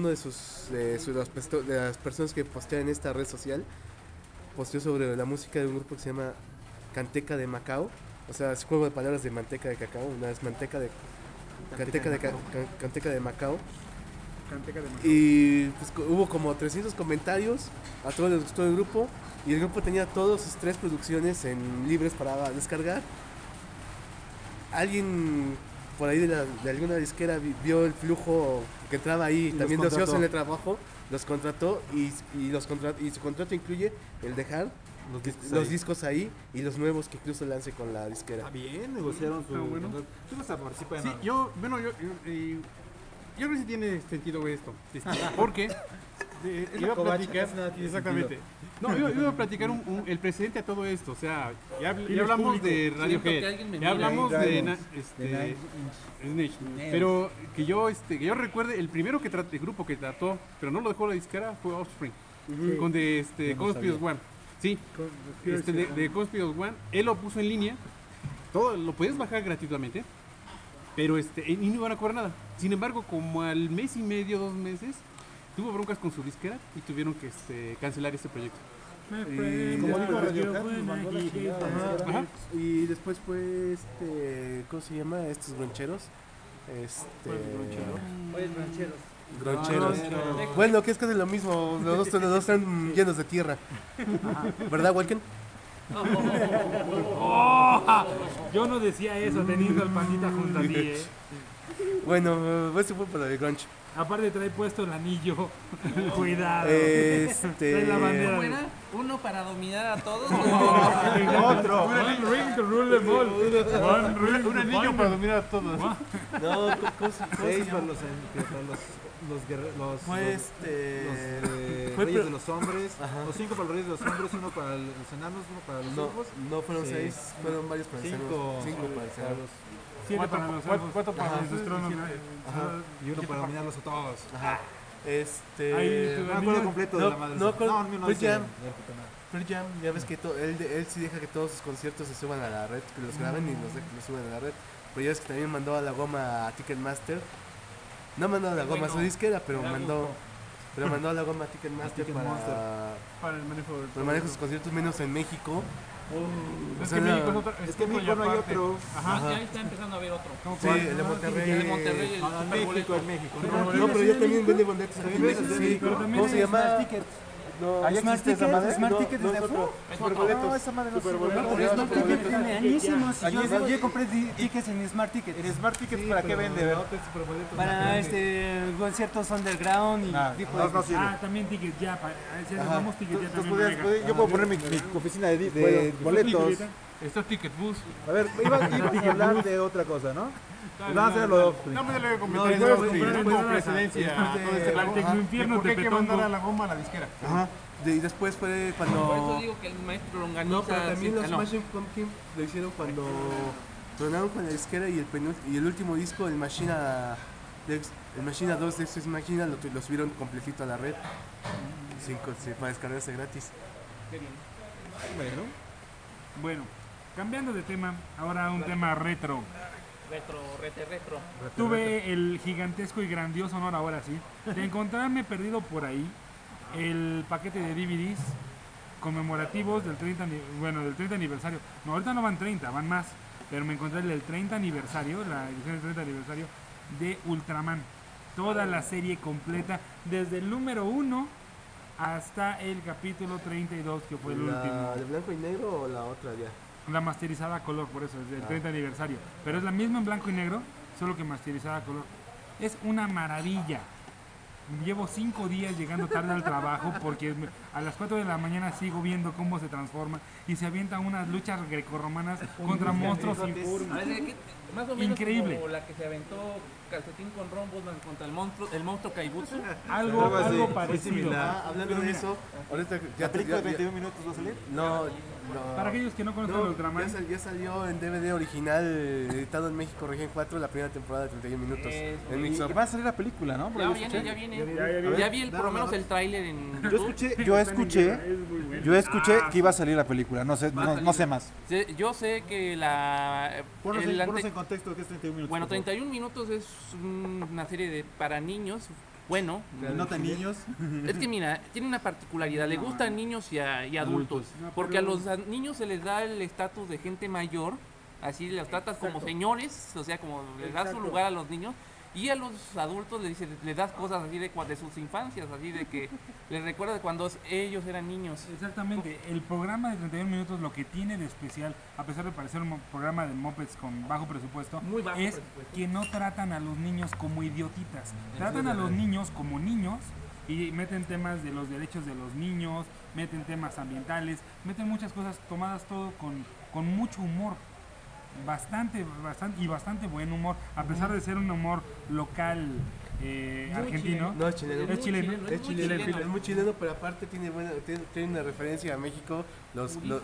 de las personas que postean en esta red social posteó sobre la música de un grupo que se llama Canteca de Macao. O sea, es juego de palabras de manteca de cacao. Una es Canteca de Macao. Canteca de Macao. Y pues, hubo como 300 comentarios, a todos les gustó el grupo y el grupo tenía todas sus 3 producciones en libres para descargar. Alguien por ahí de alguna disquera vio el flujo que entraba ahí, los también de ocioso contrató. en el trabajo, los contrató y su contrato incluye el dejar los discos ahí y los nuevos que incluso lance con la disquera. Está bien, negociaron su. bueno. Tú vas a participar en Sí, algo. yo creo que sí tiene sentido esto. Porque iba a platicar. Exactamente. No, iba a platicar el precedente a todo esto. O sea, ya hablamos de Siento que Radiohead, alguien me ya mira. hablamos de Nine Snitch. Pero que yo recuerde, el primero el grupo que trató, pero no lo dejó la disquera, fue Offspring. Con de Conspicuous One. Sí, de Conspicuous One. Él lo puso en línea. Todo lo puedes bajar gratuitamente. Pero y no iban a cobrar nada. Sin embargo, como al mes y medio, 2 meses, tuvo broncas con su disquera y tuvieron que cancelar este proyecto. Como dijo Radiohead, nos mandó la chingada. Ajá. Y después fue ¿cómo se llama? Estos groncheros. Groncheros. Bueno, que es casi lo mismo. Los dos están llenos de tierra. ¿Verdad, Walken? Yo no decía eso teniendo al pandita junto a ti, ¿eh? Bueno, este fue por el grunge. Aparte trae puesto el anillo. Cuidado. Trae la bandera. ¿Cómo era? ¿Uno para dominar a todos? Otro. One ring to rule them all. One ring Un anillo para dominar a todos. No, ¿cómo se 6 llama? para los guerreros. Los Fue fue reyes pro- de los hombres. Ajá. Los 5 para los reyes de los hombres, 1 para los enanos, 1 para los No, elfos. no fueron Sí. 6, fueron varios para el 5 Cinco para el para Senado. los. 7 para los elfos. 4 para Ajá. los tronos. Y 1 para dominarlos a todos. Ajá. Ahí, No me acuerdo completo de No, la madre. no, con- no, Pearl es de- Jam. de puta madre. Pearl Jam, ya ves que él sí deja que todos sus conciertos se suban a la red, que los graben y los suban a la red. Pero ya ves que también mandó a la goma a Ticketmaster. No mandó a la goma a su disquera, pero mandó a la goma a Ticketmaster Ticketmaster. Para el manejo del para el manejo de sus conciertos, menos en México. Es O que sea, México es otra. Es que en México no hay otro. Ajá, ya está empezando a haber otro. Sí, el de Monterrey. El de Monterrey, el Ah, en Super México, Boleto. en México. No, pero ya también vende boletos. Sí, pero también ¿cómo se es llama? Ticket. No, ¿Ahí Smart existe esa Ticket, madre? Smart No, Ticket no, desde es otro. afuera. No, esa madre no se Smart Ticket tiene añísimos. Aquí Yo compré tickets en Smart Ticket. ¿En Smart Tickets para qué vende? A ver. Para conciertos underground y tipo de No sirve. Ah, también ticket ya. Si vamos ticket ya también. Entonces, maneja. yo puedo poner mi oficina de Bueno, boletos. Está Ticket Bus. A ver, iba a hablar de otra cosa, ¿no? Vamos a hacer lo No me le No, comentar no, como no, precedencia a todo este Al Tecnoinfierno ¿Por qué hay que Tepetongo. mandar a la goma a la disquera? Ajá. Y después fue Por eso cuando... digo que el maestro organiza. No, pero también los no. Smashing Pumpkins lo hicieron cuando tronaron con la disquera y el último disco, el Machina 2 de Ex Machina, lo subieron completito a la red. Para descargarse gratis. Bueno, cambiando de tema, ahora un tema retro. Retro. Tuve el gigantesco y grandioso honor, ahora sí, de encontrarme perdido por ahí el paquete de DVDs conmemorativos del 30 aniversario. No, ahorita no van 30, van más. Pero me encontré el del 30 aniversario, la edición del 30 aniversario de Ultraman. Toda la serie completa, desde el número 1 hasta el capítulo 32, que fue el último. ¿La de blanco y negro o la otra ya? La masterizada a color, por eso, es del 30 aniversario. Pero es la misma en blanco y negro, solo que masterizada a color. Es una maravilla. Llevo 5 días llegando tarde al trabajo porque a las 4 de la mañana sigo viendo cómo se transforma y se avientan unas luchas grecorromanas contra monstruos sin forma. Más o menos Increíble. como la que se aventó Calcetín con rombos contra el monstruo Kaibutsu. Algo parecido. Hablando de eso, ahorita ¿La película de 31 minutos va a salir? No, Para aquellos que no conocen el Ultraman, ya salió en DVD original, editado en México, región 4, la primera temporada de 31 minutos. En Mix Up. Y va a salir la película, ¿no? Por ahí Ya escuché. viene. Ya vi por lo menos el tráiler en YouTube. Yo escuché que iba a salir la película, no sé más. Yo sé que Ponos en contexto de que es 31 minutos. Bueno, 31 minutos es una serie para niños. Bueno, No tan niños. es que mira, tiene una particularidad, le gustan niños y adultos, porque a los niños se les da el estatus de gente mayor, así los tratas como señores, o sea, como les das su lugar a los niños, y a los adultos les das cosas así de sus infancias, así de que les recuerda de cuando ellos eran niños. exactamente, el programa de 31 minutos lo que tiene de especial, a pesar de parecer un programa de mopeds con bajo presupuesto, Muy bajo es presupuesto. que no tratan a los niños como idiotitas, tratan a los niños como niños y meten temas de los derechos de los niños, meten temas ambientales, meten muchas cosas tomadas todo con mucho humor. Bastante buen humor, a pesar de ser un humor local argentino. No, es chileno. Es chileno. Es chileno, es muy chileno, pero aparte tiene una referencia a México. Los Pero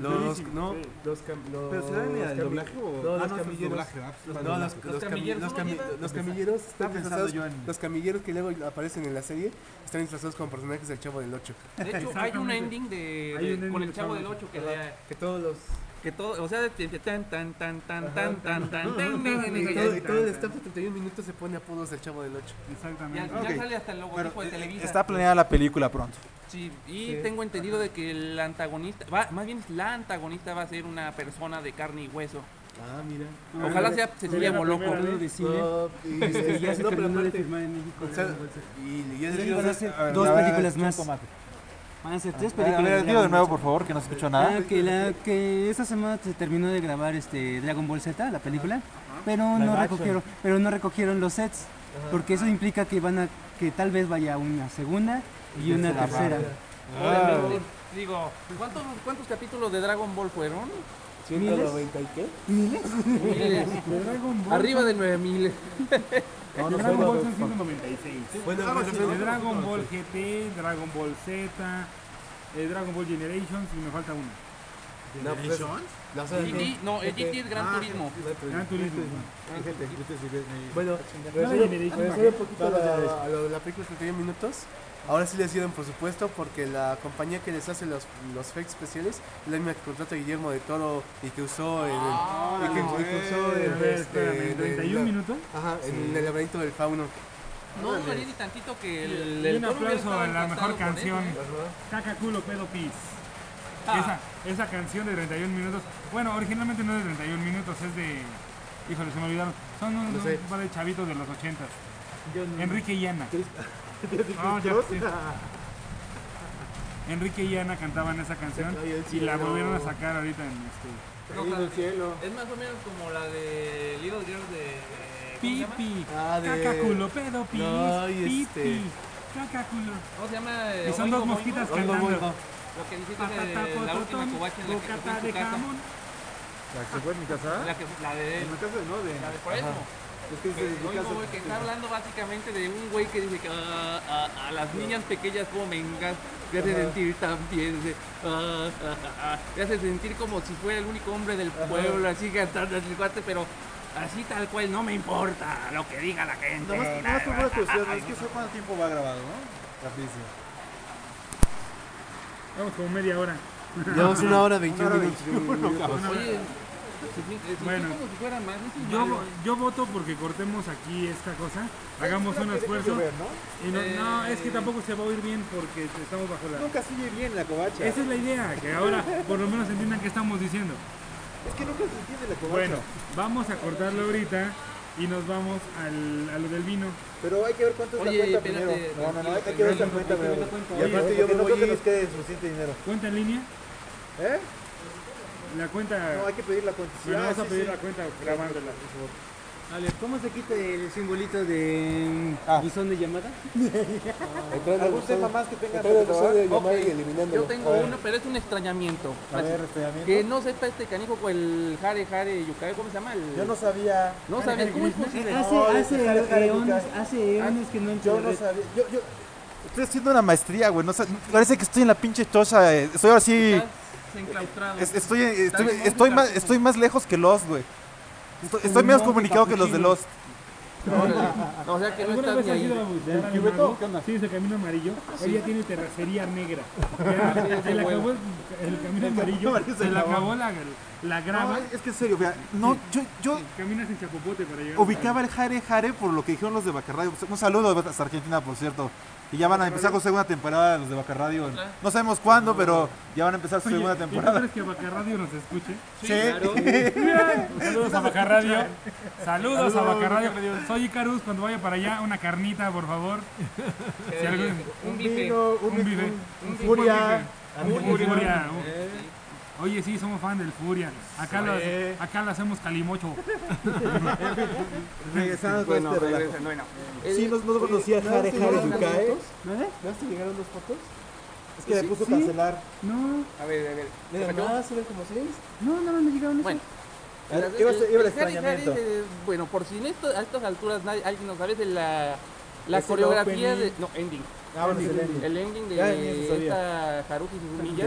será el doblaje o los no, camilleros. doblaje, ¿verdad? No, los camilleros están pensando disfrazados. yo en- Los camilleros que luego aparecen en la serie están disfrazados como personajes del Chavo del 8. De hecho, hay un ending con el Chavo del 8 Que todos los o sea, tan tan tan tan tan tan tan y todo el staff de 31 minutos se pone apodos del Chavo del 8. Exactamente. ya Ok. sale hasta el logotipo de Televisa. Está planeada la película pronto. Sí, y tengo entendido de que el antagonista, más bien la antagonista va a ser una persona de carne y hueso. Ah, mira. Ojalá sea Cecilia Moloco. Hablando de cine, Y ya se no, pero terminó de aparte, filmar en México. o sea, y ya Sí, van a ser A ver, dos a ver, películas un más. tomate. Van a ser 3 A películas. ver, dilo de nuevo, por favor, que no escucho nada. Que esta semana se terminó de grabar Dragon Ball Z, la película, pero no recogieron los sets, porque eso implica que que tal vez vaya una segunda y una tercera. Obviamente, digo, ¿cuántos capítulos de Dragon Ball fueron? 190 y qué? Miles. De Dragon Ball, Arriba de 9000. de Dragon Ball son 196. Bueno, De Dragon Ball GT, Dragon Ball Z, Dragon Ball Generations y me falta uno. no, pues, la saga GT, no, el GT es Gran Turismo. Gran Turismo. Bueno, Generation. regresando un poquito a lo de la película de 31 minutos. Ahora sí les dieron presupuesto porque la compañía que les hace los efectos especiales es la misma que contrata a Guillermo de Toro y que usó en A ver, espérame, 31 minutos. Ajá, en el laberinto del fauno. No dudaría ni tantito que Y el un toro hubiera aplauso a la estado mejor encantado con canción, eso. Caca Culo Pedo Pis. Ah. Esa canción de 31 minutos, bueno, originalmente no es de 31 minutos, es de, híjole, se me olvidaron, son un par de chavitos de los 80s, Enrique y Ana. No, ya sé. Enrique y Ana cantaban esa canción y la volvieron a sacar ahorita en Es más o menos como la de Little Girls de... ¿cómo se llama? Pipi, Ah, de- Caca Culo Pedo Pis, No, y Pipi, Caca Culo. ¿Cómo se llama? Y son dos mosquitas cantando. Lo que dijiste de la última covacha en la que se fue Bocata en de su casa. jamón. ¿La que se fue en mi casa? La de... En mi casa no, La de por eso. Es que es de mi Oigo, casa. güey, que está hablando básicamente de un güey que dice que a las niñas pequeñas como me te hace sentir tan bien, te hace sentir como si fuera el único hombre del pueblo, así cantando el cuate, pero así tal cual, no me importa lo que diga la gente. Nada más por una curiosidad, es que sé cuánto tiempo va grabado, ¿no? Rapidísimo. Vamos como media hora. Llevamos 1 hora 21 minutos. Oye, Bueno, como si fuera más. yo voto porque cortemos aquí esta cosa, hagamos un esfuerzo. Y no, es que tampoco se va a oír bien porque estamos bajo la... Nunca sigue bien la covacha. Esa es la idea, que ahora por lo menos entiendan qué estamos diciendo. Es que nunca se entiende la covacha. Bueno, vamos a cortarlo ahorita y nos vamos a lo del vino. Pero hay que ver cuánto es la cuenta primero. No, hay que ver esta cuenta primero. Y Oye, aparte yo no creo que nos quede suficiente dinero. ¿Cuenta en línea? ¿Eh? La cuenta... No, hay que pedir la cuenta. Bueno, vamos a pedir la cuenta grabándola. A ver, ¿cómo se quita el simbolito de buzón de llamada? ¿Algún tema más que tenga Entrando al que buzón de probar? llamada y eliminándolo. Yo tengo uno, pero es un extrañamiento. A ver, extrañamiento. Que no sepa este canijo con el Hare Yukai, ¿cómo se llama? Yo no sabía. No sabes cómo es posible. Hace eones que no Yo entiendo. no sabía. Yo estoy haciendo una maestría, güey. No, parece que estoy en la pinche choza. Estoy ahora sí. Estás enclaustrado. Estoy más lejos que Lost, güey. Estoy menos comunicado que los de Lost. No, o sea que no ¿Alguna estás vez ni has ido ahí. a visitar al mago? Sí, es el camino amarillo. Ella tiene terracería negra. Ya, se le acabó el camino amarillo. Se le acabó la grava. No, es que en serio, vea, no, yo Caminas en Chapopote para llegar. ubicaba el Hare por lo que dijeron los de Bacaradio. Un saludo hasta Argentina, por cierto. Y ya van a empezar con segunda temporada los de Bacaradio. No sabemos cuándo, pero ya van a empezar su Oye, segunda ¿y tú temporada. crees que Bacaradio nos escuche? Sí. Saludos a Bacaradio. Saludos a Bacaradio. Soy Icarus, cuando vaya para allá, una carnita, por favor. Si algún- Un bife. un bife. Un furia. Un Furia. Oye, sí, somos fan del Furia. Acá lo hacemos calimocho. Regresando con Bueno, este relajo. regresa, bueno. Sí, no conocía Hare llegaron las Yukai. fotos? ¿No te llegaron las fotos? Es que le puso cancelar. No, A ver. Mira, nada, se ven como 6. no me llegaron eso. Bueno. Iba el Hare extrañamiento. bueno, por si a estas alturas alguien no sabe de la Es el coreografía opening. de... No, ending. Ah, bueno, es el ending. El ending Ya, ni eso de sabía. esta Haruhi Suzumiya.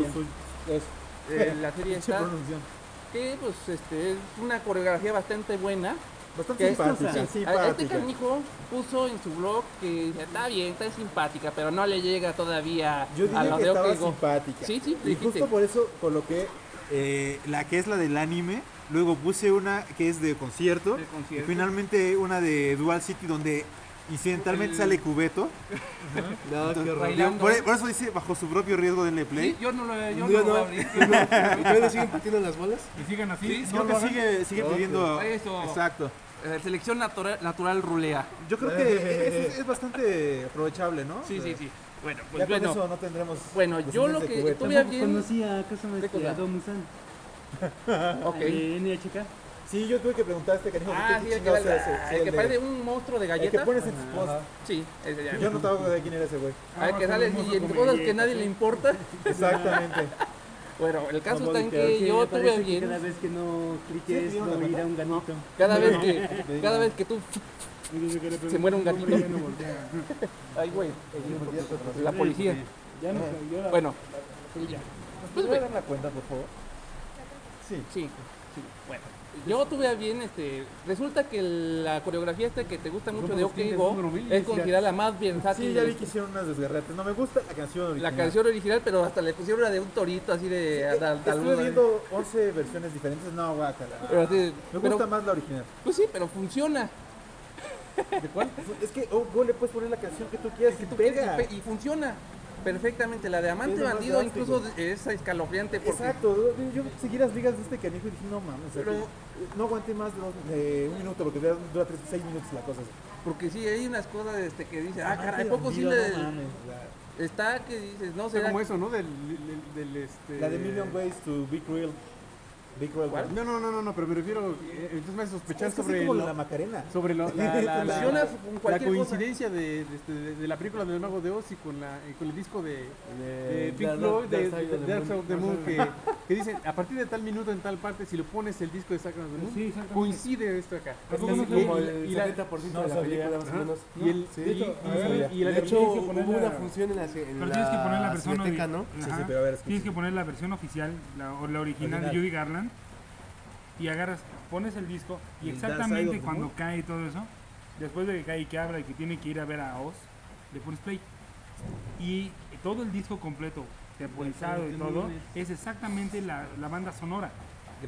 La serie Pinche está... pronunciación. Que pues es una coreografía bastante buena. Bastante Que simpática. Este Simpática. canijo puso en su blog que está bien, está simpática, pero no le llega todavía Yo a dije lo que de estaba OK Go. simpática. Sí, Y dijiste. justo por eso coloqué la que es la del anime. Luego puse una que es de concierto. De concierto. Y finalmente una de Dual City donde incidentalmente sale Cubeto. No, qué horror. Bailando. Por eso dice bajo su propio riesgo denle play. Sí, yo no lo Yo voy a no. abrir. ¿Y todavía siguen partiendo las bolas? Y sigan así. Sí, Creo que sigue pidiendo. Eso. Exacto. Selección natural rulea. Yo creo que es bastante aprovechable, ¿no? Sí. Bueno, Ya pues con bueno. eso no tendremos. Bueno, yo lo descendientes de que Cubeto. tuve Tampoco bien. conocí a Kazama ¿Qué cosa? a Domu-san, Ok. de NHK. Sí, yo tuve que preguntar a este canijo. Ah, ¿qué sí, el chingados que, es ese? Sí, el que de- parece un monstruo de El que galletas. pones en tus posts. Sí, ese ya. Yo no estaba de quién era ese güey. A ver, que sale y en cosas que nadie le importa. Exactamente. Bueno, el caso No, está en que que yo parece tuve que bien. cada vez que no cliques Sí, no irá un ganito. Cada vez que tú se muere un gatito. Ay, güey. La policía. Ya no, Bueno, ¿Puedes dar la cuenta, por favor? sí. Bueno, yo tuve a bien, resulta que la coreografía esta que te gusta mucho de OK Go es considerada la más versátil. Sí, ya vi que hicieron unas desgarretes. No me gusta la canción original. La canción original, pero hasta le pusieron una de un torito así de... Estuve viendo 11 versiones diferentes. No, guácala. Pero así- Me pero- gusta más la original. Pues sí, pero funciona. ¿De cuál? Es que vos le puedes poner la canción que tú quieras y Tú pega. quieres y funciona perfectamente. La de Amante Es lo más Bandido drástico. incluso es escalofriante porque... Exacto, yo seguí las ligas de este canijo y dije, no mames, Pero- no aguanté más de un minuto porque dura 6 minutos la cosa. Porque sí, hay unas cosas que dices, ah, Amante caray, poco sí bandido, le... no mames, Está que dices, no O sea, será... como eso, ¿no? Del la de Million Ways to Be Cruel. Be Cruel. ¿Cuál? No, pero me refiero, entonces me hace sospechar Es casi sobre como lo- la Macarena. sobre Funciona con la cualquier coincidencia de la película del Mago de Oz y con el disco de Pink Dark- Floyd, de Dark Side of the Dark Moon. Side of the Moon, que dicen a partir de tal minuto en tal parte, si lo pones el disco de Dark Side of the Moon, Sí, exactamente. coincide esto acá. Es ¿Cómo no casi como y el la- 70% no de la sabía. película, más o Ajá. menos. Y el- Sí. y- De y- sabía. y la De hecho, tienes que hubo poner una la- función en Pero tienes que poner la versión Cineteca, ¿no? Sí, Ajá. pero a ver, Tienes que poner la versión oficial, la original de Original. Judy Garland. Y agarras, pones el disco y El Dark Side exactamente of the cuando Moon. cae todo eso, después de que cae y que habla y que tiene que ir a ver a Oz, le pones play. Y todo el disco completo, temporizado y todo, es exactamente la banda sonora. Gracias.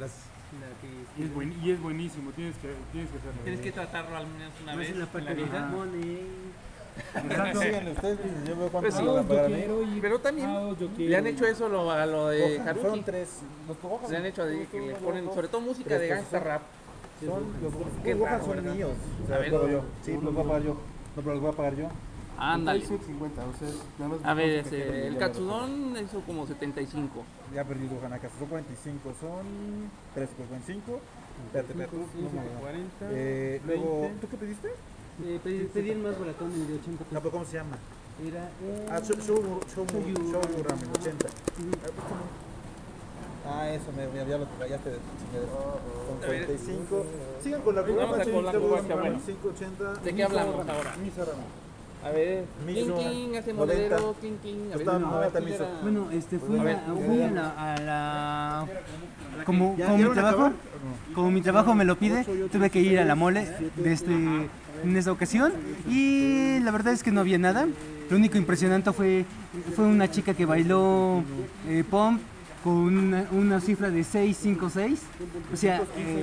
Y es buenísimo, tienes que hacerlo. Tienes que tratarlo al menos una No vez es en la parte en de la vida. Exacto. Síganle ustedes, yo veo cuánto Pues sí, me van a pagar a mí. Pero también le han hecho eso a lo de Fueron Haruki. 3. Los Gohan Le han hecho de que le ponen sobre todo música de gangsta rap. Qué los Gohan raro, son ¿verdad? míos. O sea, A ver. puedo yo. Sí, los voy a pagar yo. No, pero los voy a pagar yo. Ándale. 50, o sea, nada más A ver, buscamos que quede el bien Katsudon hizo como 75. Ya perdí Gohan acá. Son 45, son 3 por 25. Espérate, espérate. Luego, ¿tú qué pediste? Pedí el más baratón, el de 80 No, pesos. pero ¿cómo se llama? Era Show Ramen, 80. Eso, ya lo rayaste de con 45. Sigan con la Vamos a con la covacha, bueno. 5, 80. ¿De qué hablamos ahora? Miso Ramen. A ver, Miso, King hace 90. modelo, King. A ver, Está no, 90 ¿quién miso. era? Bueno, fui a la como ¿Ya mi vieron trabajo, acabar? como mi trabajo me lo pide, tuve que ir a la mole en esta ocasión y la verdad es que no había nada. Lo único impresionante fue una chica que bailó pump con una cifra de 656, o sea,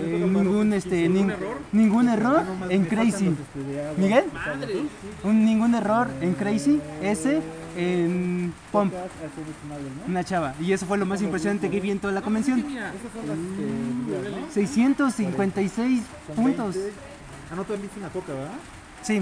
ningún error en Crazy. ¿Miguel? Ningún error en Crazy, ese en Pump, una chava. Y eso fue lo más impresionante que vi en toda la convención. 656 puntos. No te viste una coca, ¿verdad? Sí.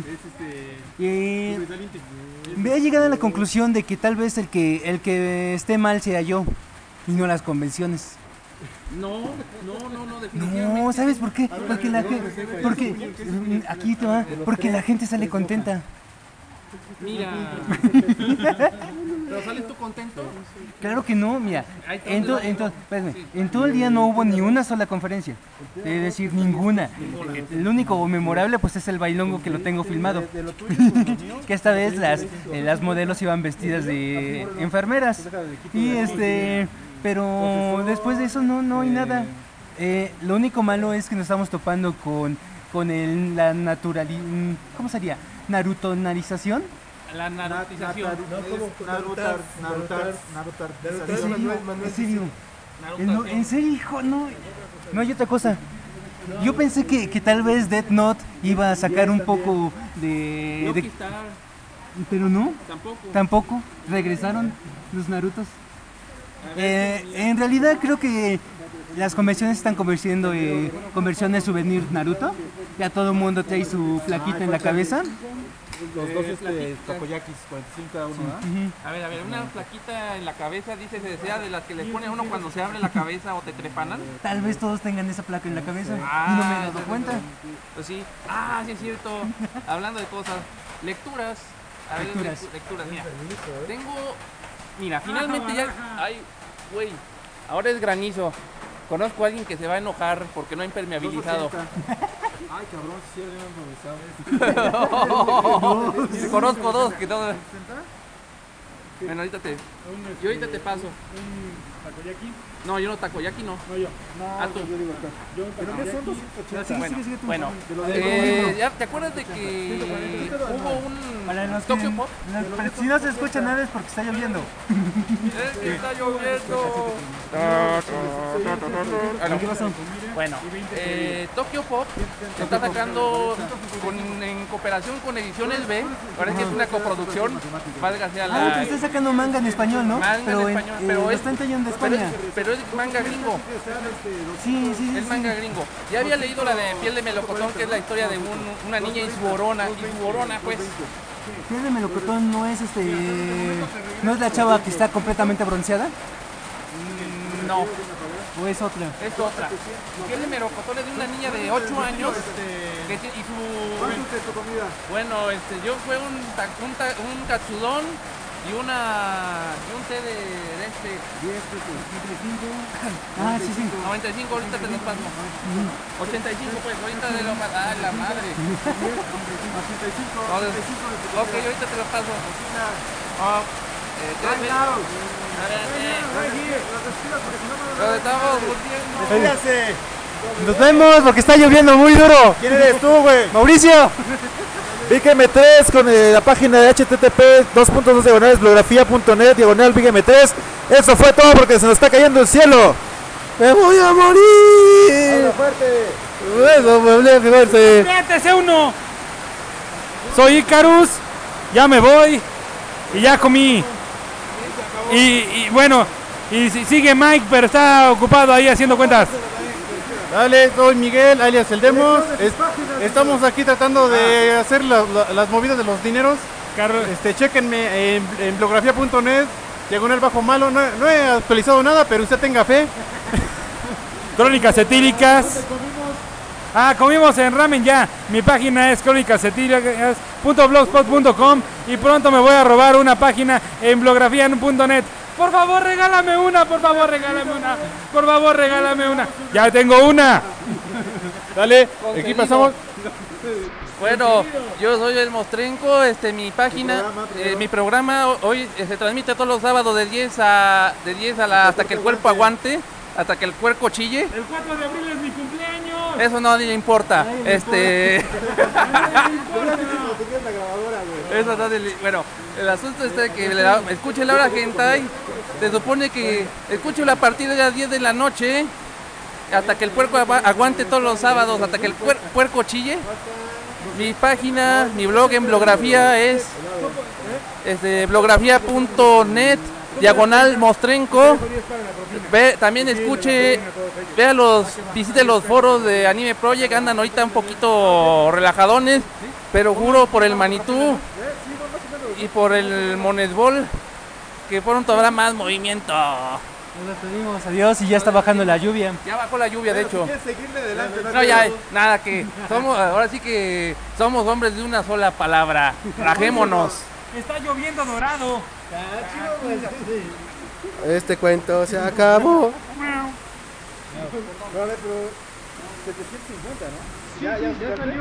Me he llegado a la conclusión de que tal vez el que esté mal sea yo y no las convenciones. No, definitivamente. No, ¿sabes por qué? Porque aquí te va, porque la gente sale contenta. Mira. ¿Pero sales tú contento? Claro que no, mira, en todo el día no hubo ni una sola conferencia, es decir, ninguna. El único memorable pues es el bailongo que lo tengo filmado, que esta vez las modelos iban vestidas de enfermeras, y pero después de eso no hay nada. Lo único malo es que nos estamos topando con la ¿cómo sería? Narutonarización. La narutización. Narutar. ¿En serio? ¿En serio, hijo? No hay otra cosa. Yo pensé que tal vez Death Note iba a sacar un poco de pero no. Tampoco. Regresaron los Narutos. En realidad creo que las convenciones están convirtiendo conversión de souvenir Naruto. Ya todo el mundo trae su plaquita en la cabeza. Los dos takoyakis, 45 cada uno, ¿verdad? A ver, una plaquita en la cabeza, dice, se desea de las que le pone uno cuando se abre la cabeza o te trepanan. Tal vez todos tengan esa placa en la cabeza y no me he dado cuenta. Pues sí. Sí es cierto. Hablando de cosas, lecturas. A ver, lecturas, mira, finalmente ya. Ay, güey. Ahora es granizo. Conozco a alguien que se va a enojar porque no ha impermeabilizado. Ay, cabrón, sí, improvisado. Conozco dos que no. Bueno, ahorita te paso. ¿Takoyaki? No, yo no takoyaki, no. No, yo. Tú. ¿Pero qué son 280? Bueno, ¿ya te acuerdas de que hubo un Para los Tokyo Pop? si no se escucha nada es porque está lloviendo. Es que está lloviendo. ¿Qué pasó? Bueno, Tokyo Pop se está sacando en cooperación con Ediciones B. Parece que es una coproducción. Valga sea la. Pero está sacando manga en español, ¿no? Manga en español, pero está en tallón de España. Pero es manga gringo. Sí. Es manga gringo. Ya había leído la de Piel de Melocotón, que es la historia de una niña y su borona, pues. Piel de Melocotón no es no es la chava que está completamente bronceada. No. ¿O es otra? Es otra. Piel de Melocotón es de una niña de 8 años. Bueno, yo fue un katsudon y un té de 95. 95, ahorita te los paso. 85, pues, ahorita de la madre. 85. Ok, ahorita te los paso. Lo estamos ¡Fíjate! Nos vemos porque está lloviendo muy duro. ¿Quién eres tú, güey? Mauricio. VigM3 con la página de http://biografía.net/VigM3. Eso fue todo porque se nos está cayendo el cielo. ¡Me voy a morir! ¡Habla fuerte! Eso, me voy a fuerte. ¡Fíjate, uno! Soy Icarus, ya me voy y ya comí. Y bueno, y sigue Mike, pero está ocupado ahí haciendo cuentas. Dale, soy Miguel, alias El Demos. Estamos aquí tratando de hacer las movidas de los dineros. Chéquenme en blografía.net, /malo. No he actualizado nada, pero usted tenga fe. Crónicas Etíricas. Comimos en ramen ya. Mi página es crónicasetíricas.blogspot.com y pronto me voy a robar una página en blografía.net. Por favor, regálame una, por favor, regálame una. Por favor, regálame una. Ya tengo una. Dale, aquí pasamos. Bueno, yo soy el Mostrenco, mi página, mi programa hoy se transmite todos los sábados de 10 hasta que el cuerpo aguante, hasta que el cuerpo chille. El 4 de abril es mi cumpleaños. Eso no le importa. Eso no le, bueno, el asunto es que escuche la hora hentai. Se supone que escuche a partir de las 10 de la noche hasta que el puerco aguante todos los sábados, hasta que el puerco chille. Mi página, mi blog en blografía es blografía.net /Mostrenco. También visite los foros de Anime Project, andan ahorita un poquito relajadones, pero juro por el Manitú y por el Monesbol que pronto habrá más movimiento. Nos despedimos, adiós, y ya está bajando la lluvia. Ya bajó la lluvia, de hecho. No, ya, nada, que ahora sí que somos hombres de una sola palabra. Rajémonos. Está lloviendo dorado. Este cuento se acabó. Pero 750, ¿no? Ya salió.